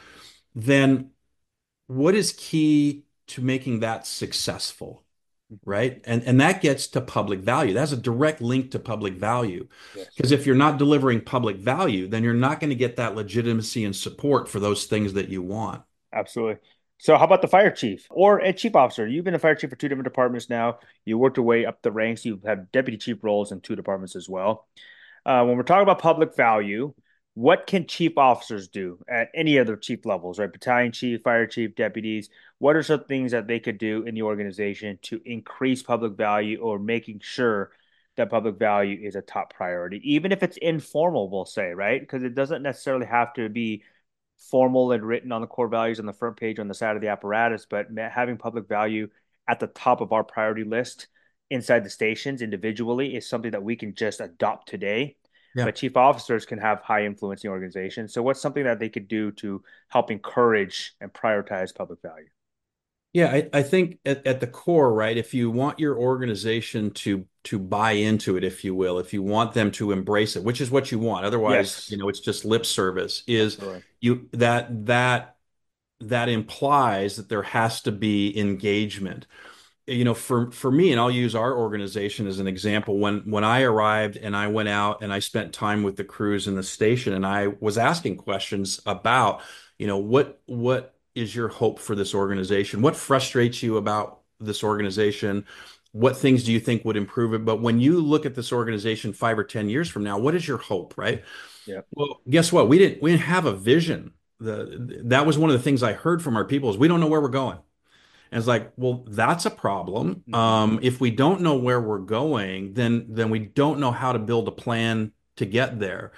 [SPEAKER 1] then what is key to making that successful, right? And and that gets to public value. That's a direct link to public value.
[SPEAKER 4] Yes.
[SPEAKER 1] Because if you're not delivering public value, then you're not going to get that legitimacy and support for those things that you want.
[SPEAKER 4] Absolutely. So, how about the fire chief or a chief officer? You've been a fire chief for two different departments now. You worked your way up the ranks. You've had deputy chief roles in two departments as well. Uh, when we're talking about public value, what can chief officers do at any other chief levels, right? Battalion chief, fire chief, deputies. What are some things that they could do in the organization to increase public value or making sure that public value is a top priority, even if it's informal, we'll say, right? Because it doesn't necessarily have to be formal and written on the core values on the front page on the side of the apparatus, but having public value at the top of our priority list inside the stations individually is something that we can just adopt today.
[SPEAKER 1] Yeah.
[SPEAKER 4] But chief officers can have high influence in the organization. So, what's something that they could do to help encourage and prioritize public value?
[SPEAKER 1] Yeah, I, I think at, at the core, right, if you want your organization to to buy into it, if you will, if you want them to embrace it, which is what you want, otherwise, you
[SPEAKER 4] Yes,
[SPEAKER 1] know, it's just lip service, is
[SPEAKER 4] absolutely.
[SPEAKER 1] you that that that implies that there has to be engagement. You know, for for me, and I'll use our organization as an example. When when I arrived and I went out and I spent time with the crews in the station, and I was asking questions about, you know, what what is your hope for this organization? What frustrates you about this organization? What things do you think would improve it? But when you look at this organization five or ten years from now, what is your hope, right?
[SPEAKER 4] Yeah.
[SPEAKER 1] Well, guess what? We didn't we didn't have a vision. The that was one of the things I heard from our people is we don't know where we're going. And it's like, well, that's a problem.
[SPEAKER 4] Mm-hmm.
[SPEAKER 1] Um, if we don't know where we're going, then then we don't know how to build a plan to get there.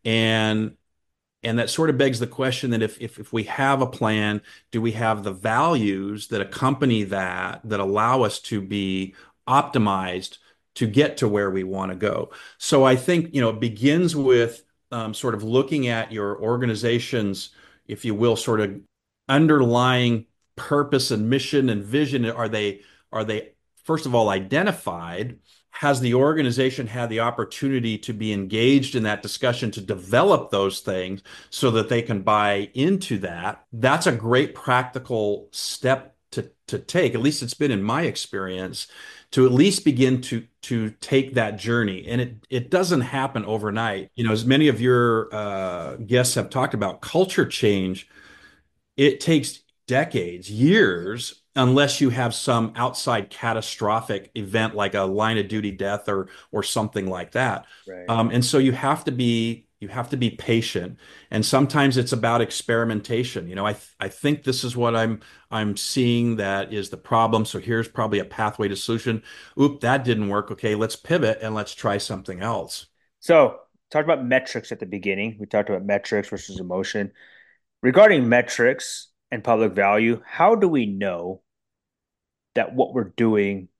[SPEAKER 1] And and that sort of begs the question that if, if if we have a plan, do we have the values that accompany that that allow us to be optimized to get to where we want to go? So I think, you know, it begins with um, sort of looking at your organization's, if you will, sort of underlying purpose and mission and vision. Are they are they first of all identified? Has the organization had the opportunity to be engaged in that discussion to develop those things so that they can buy into that? That's a great practical step to to take. At least it's been in my experience to at least begin to to take that journey. And it it doesn't happen overnight. You know, as many of your uh, guests have talked about, culture change, it takes decades, years, unless you have some outside catastrophic event like a line of duty death or or something like that.
[SPEAKER 4] Right.
[SPEAKER 1] Um, and so you have to be you have to be patient. And sometimes it's about experimentation. You know, I th I think this is what I'm I'm seeing that is the problem. So here's probably a pathway to solution. Oop, that didn't work. Okay, let's pivot and let's try something else.
[SPEAKER 4] So, talked about metrics at the beginning. We talked about metrics versus emotion. Regarding metrics and public value, how do we know that what we're doing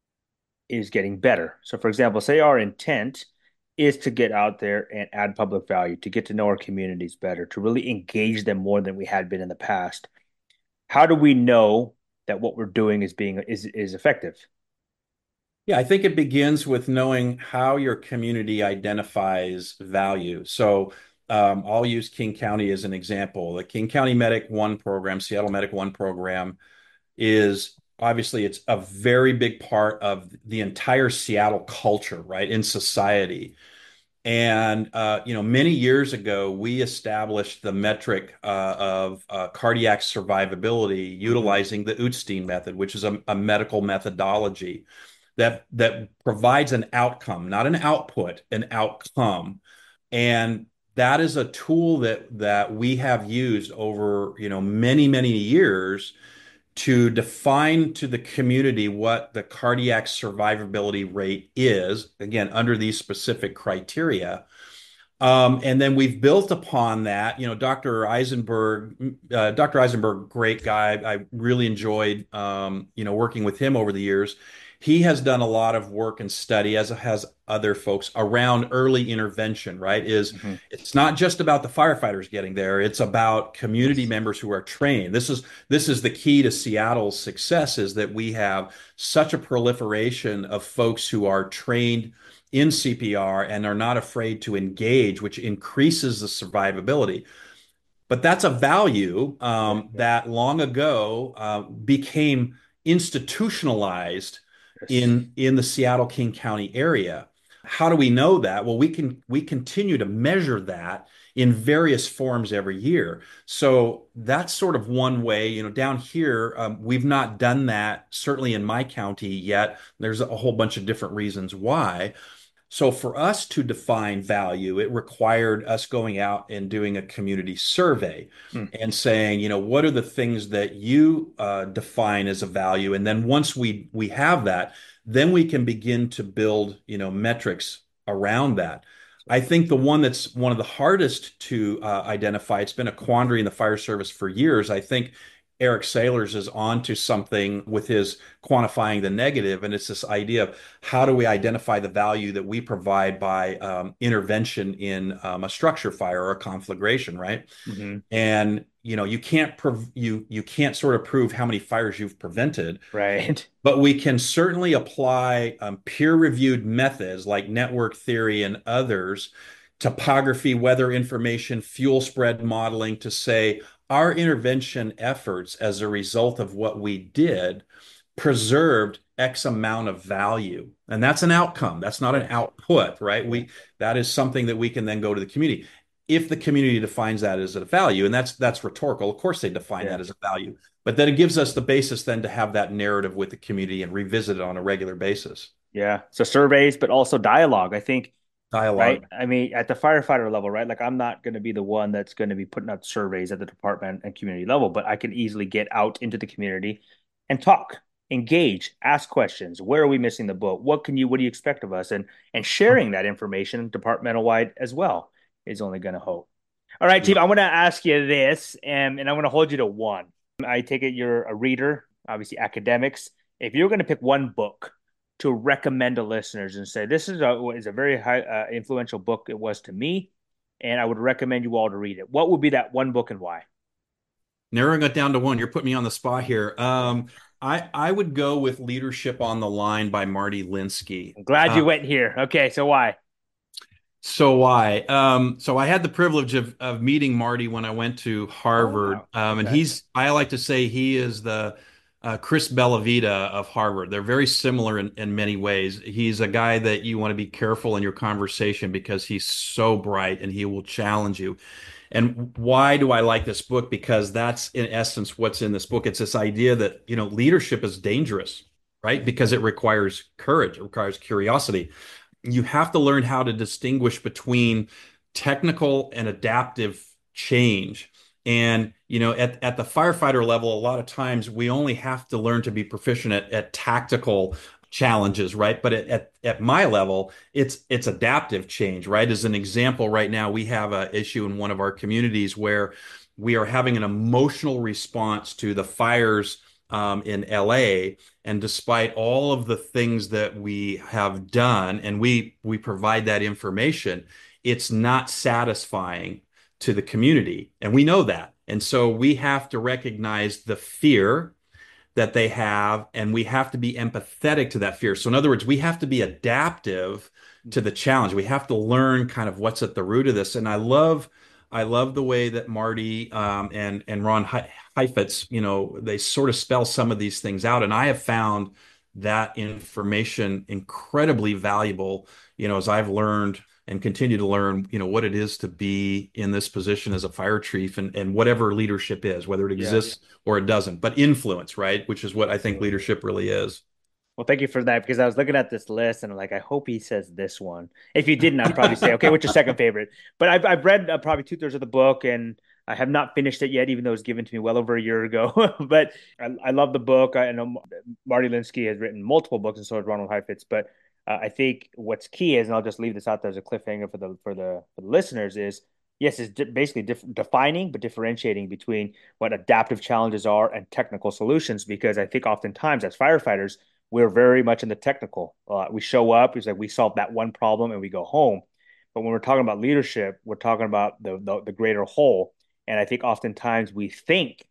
[SPEAKER 4] is getting better? So, for example, say our intent is to get out there and add public value, to get to know our communities better, to really engage them more than we had been in the past. How do we know that what we're doing is being is is effective?
[SPEAKER 1] Yeah, I think it begins with knowing how your community identifies value. So um, I'll use King County as an example. The King County Medic One program, Seattle Medic One program, is obviously it's a very big part of the entire Seattle culture, right, in society. And uh, you know, many years ago, we established the metric uh, of uh, cardiac survivability
[SPEAKER 4] Hmm.
[SPEAKER 1] utilizing the Utstein method, which is a, a medical methodology that that provides an outcome, not an output, an outcome. And that is a tool that that we have used over, you know, many, many years to define to the community what the cardiac survivability rate is, again, under these specific criteria. Um, and then we've built upon that. You know, Doctor Eisenberg, uh, Doctor Eisenberg, great guy. I really enjoyed, um, you know, working with him over the years. He has done a lot of work and study, as has other folks, around early intervention, right? Is
[SPEAKER 4] Hmm.
[SPEAKER 1] it's not just about the firefighters getting there, it's about community
[SPEAKER 4] Yes.
[SPEAKER 1] members who are trained. This is this is the key to Seattle's success, is that we have such a proliferation of folks who are trained in C P R and are not afraid to engage, which increases the survivability. But that's a value
[SPEAKER 4] Yeah.
[SPEAKER 1] um,
[SPEAKER 4] Yeah.
[SPEAKER 1] that long ago uh, became institutionalized
[SPEAKER 4] Yes.
[SPEAKER 1] in in the Seattle King County area. How do we know that? Well, we can we continue to measure that in various forms every year. So that's sort of one way. You know, down here, um, we've not done that, certainly in my county yet. There's a whole bunch of different reasons why. So for us to define value, it required us going out and doing a community survey
[SPEAKER 4] Hmm.
[SPEAKER 1] and saying, you know, what are the things that you uh, define as a value? And then once we we have that, then we can begin to build, you know, metrics around that. I think the one that's one of the hardest to uh, identify, it's been a quandary in the fire service for years. I think Eric Sailors is onto something with his quantifying the negative, and it's this idea of how do we identify the value that we provide by um, intervention in um, a structure fire or a conflagration, right?
[SPEAKER 4] Hmm.
[SPEAKER 1] And you know, you can't prov- you you can't sort of prove how many fires you've prevented,
[SPEAKER 4] Right.
[SPEAKER 1] but we can certainly apply um, peer-reviewed methods like network theory and others, topography, weather information, fuel spread modeling, to say our intervention efforts as a result of what we did preserved X amount of value. And that's an outcome. That's not an
[SPEAKER 4] Yes.
[SPEAKER 1] output, right?
[SPEAKER 4] Yeah.
[SPEAKER 1] We that is something that we can then go to the community. If the community defines that as a value, and that's that's rhetorical, of course they define
[SPEAKER 4] Yeah.
[SPEAKER 1] that as a value. But then it gives us the basis then to have that narrative with the community and revisit it on a regular basis.
[SPEAKER 4] Yeah. So surveys, but also dialogue. I think, right?
[SPEAKER 1] Dialogue.
[SPEAKER 4] I mean, at the firefighter level, right? Like, I'm not going to be the one that's going to be putting out surveys at the department and community level, but I can easily get out into the community and talk, engage, ask questions. Where are we missing the boat? What can you, what do you expect of us? And and sharing that information departmental wide as well is only going to help. All right,
[SPEAKER 1] Yeah.
[SPEAKER 4] Chief, I'm going to ask you this, and, and I'm going to hold you to one. I take it you're a reader, obviously academics. If you're going to pick one book to recommend to listeners and say this is a is a very high uh, influential book, it was to me, and I would recommend you all to read it, what would be that one book and why?
[SPEAKER 1] Narrowing it down to one, you're putting me on the spot here.
[SPEAKER 4] Yeah.
[SPEAKER 1] Um, I I would go with Leadership on the Line by Marty Linsky.
[SPEAKER 4] I'm glad
[SPEAKER 1] Uh,
[SPEAKER 4] you went here. Okay, so why?
[SPEAKER 1] So why? Um, so I had the privilege of of meeting Marty when I went to
[SPEAKER 4] Oh
[SPEAKER 1] Harvard,
[SPEAKER 4] wow.
[SPEAKER 1] um, and
[SPEAKER 4] Okay.
[SPEAKER 1] he's I like to say he is the uh, Chris Bellavita of Harvard. They're very similar in, in many ways. He's a guy that you want to be careful in your conversation because he's so bright and he will challenge you. And why do I like this book? Because that's in essence what's in this book. It's this idea that, you know, leadership is dangerous, right? Because it requires courage, it requires curiosity. You have to learn how to distinguish between technical and adaptive change. And, you know, at, at the firefighter level, a lot of times we only have to learn to be proficient at, at tactical challenges, right? But at, at, at my level, it's it's adaptive change, right? As an example, right now we have an issue in one of our communities where we are having an emotional response to the fires um, in L A. And despite all of the things that we have done, and we we provide that information, it's not satisfying to the community. And we know that. And so we have to recognize the fear that they have, and we have to be empathetic to that fear. So, in other words, we have to be adaptive to the challenge. We have to learn kind of what's at the root of this. And I love I love the way that Marty um, and and Ron Heifetz, you know, they sort of spell some of these things out, and I have found that information incredibly valuable. You know, as I've learned and continue to learn, you know, what it is to be in this position as a fire chief, and and whatever leadership is, whether it
[SPEAKER 4] Yeah,
[SPEAKER 1] exists or it doesn't, but influence, right? Which is what I think
[SPEAKER 4] absolutely.
[SPEAKER 1] leadership really is.
[SPEAKER 4] Well, thank you for that because I was looking at this list and I'm like, I hope he says this one. If you didn't, I'd probably say, okay, what's your second favorite? But I've I've read uh, probably two thirds of the book and I have not finished it yet, even though it was given to me well over a year ago. But I, I love the book. I know Marty Linsky has written multiple books, and so has Ronald Heifetz. But uh, I think what's key is, and I'll just leave this out there as a cliffhanger for the for the for the listeners, is yes, it's di- basically dif- defining but differentiating between what adaptive challenges are and technical solutions. Because I think oftentimes as firefighters we're very much in the technical. Uh, we show up, it's like we solve that one problem and we go home. But when we're talking about leadership, we're talking about the, the, the greater whole. And I think oftentimes we think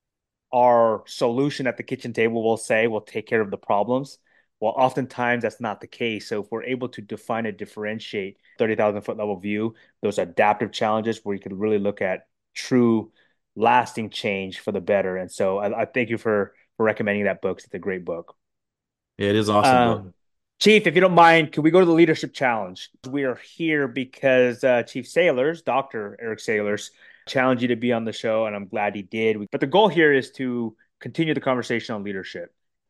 [SPEAKER 4] our solution at the kitchen table will say will take care of the problems. Well, oftentimes that's not the case. So if we're able to define and differentiate thirty thousand foot level view, those adaptive challenges where you could really look at true lasting change for the better. And so I, I thank you for for recommending that book. It's a great book.
[SPEAKER 1] It is an awesome book.
[SPEAKER 4] Um, Chief, if you don't mind, can we go to the leadership challenge? We are here because uh, Chief Sailors, Doctor Eric Sailors, challenged you to be on the show, and I'm glad he did. But the goal here is to continue the conversation on leadership.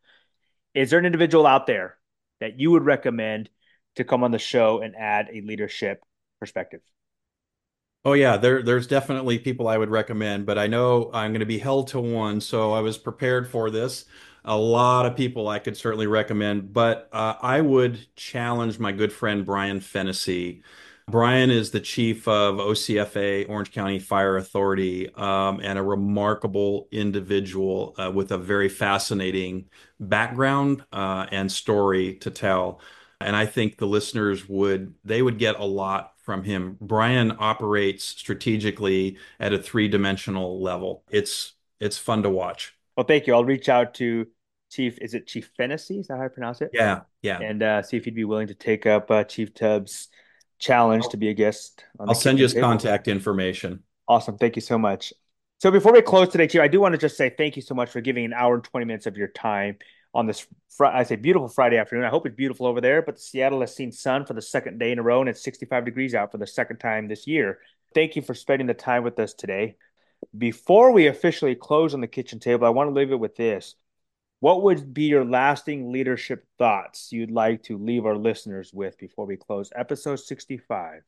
[SPEAKER 4] Is there an individual out there that you would recommend to come on the show and add a leadership perspective?
[SPEAKER 1] Oh yeah, there there's definitely people I would recommend, but I know I'm going to be held to one, so I was prepared for this. A lot of people I could certainly recommend, but uh, I would challenge my good friend Brian Fennessy. Brian is the chief of O C F A, Orange County Fire Authority, um, and a remarkable individual uh, with a very fascinating background uh, and story to tell. And I think the listeners would they would get a lot from him. Brian operates strategically at a three-dimensional level. It's it's fun to watch.
[SPEAKER 4] Well, thank you. I'll reach out to Chief. Is it Chief Fennessy? Is that how I pronounce it?
[SPEAKER 1] Yeah, yeah.
[SPEAKER 4] And uh, see if he'd be willing to take up uh, Chief Tubbs' challenge to
[SPEAKER 1] I'll,
[SPEAKER 4] be a guest on
[SPEAKER 1] I'll
[SPEAKER 4] the
[SPEAKER 1] send you
[SPEAKER 4] kitchen
[SPEAKER 1] his
[SPEAKER 4] table.
[SPEAKER 1] contact information.
[SPEAKER 4] Awesome. Thank you so much. So before we close today, Chief, I do want to just say thank you so much for giving an hour and twenty minutes of your time on this, fr I say beautiful Friday afternoon. I hope it's beautiful over there, but Seattle has seen sun for the second day in a row, and it's sixty-five degrees out for the second time this year. Thank you for spending the time with us today. Before we officially close on the kitchen table, I want to leave it with this. What would be your lasting leadership thoughts you'd like to leave our listeners with before we close episode sixty-five?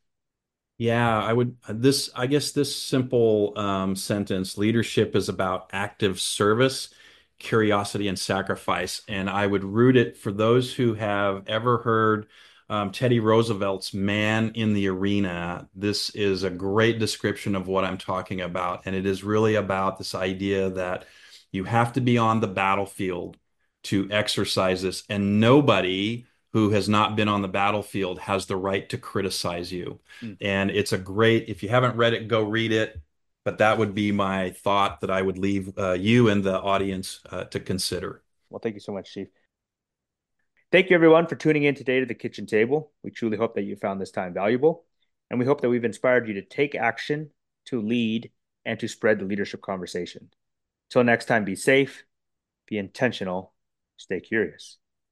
[SPEAKER 1] Yeah, I would this I guess this simple um, sentence, leadership is about active service, curiosity, and sacrifice. And I would root it for those who have ever heard um, Teddy Roosevelt's Man in the Arena. This is a great description of what I'm talking about. And it is really about this idea that you have to be on the battlefield to exercise this, and nobody who has not been on the battlefield has the right to criticize you.
[SPEAKER 4] Mm.
[SPEAKER 1] And it's a great, if you haven't read it, go read it. But that would be my thought that I would leave uh, you and the audience uh, to consider.
[SPEAKER 4] Well, thank you so much, Chief. Thank you, everyone, for tuning in today to the kitchen table. We truly hope that you found this time valuable, and we hope that we've inspired you to take action, to lead, and to spread the leadership conversation. Till next time, be safe, be intentional, stay curious.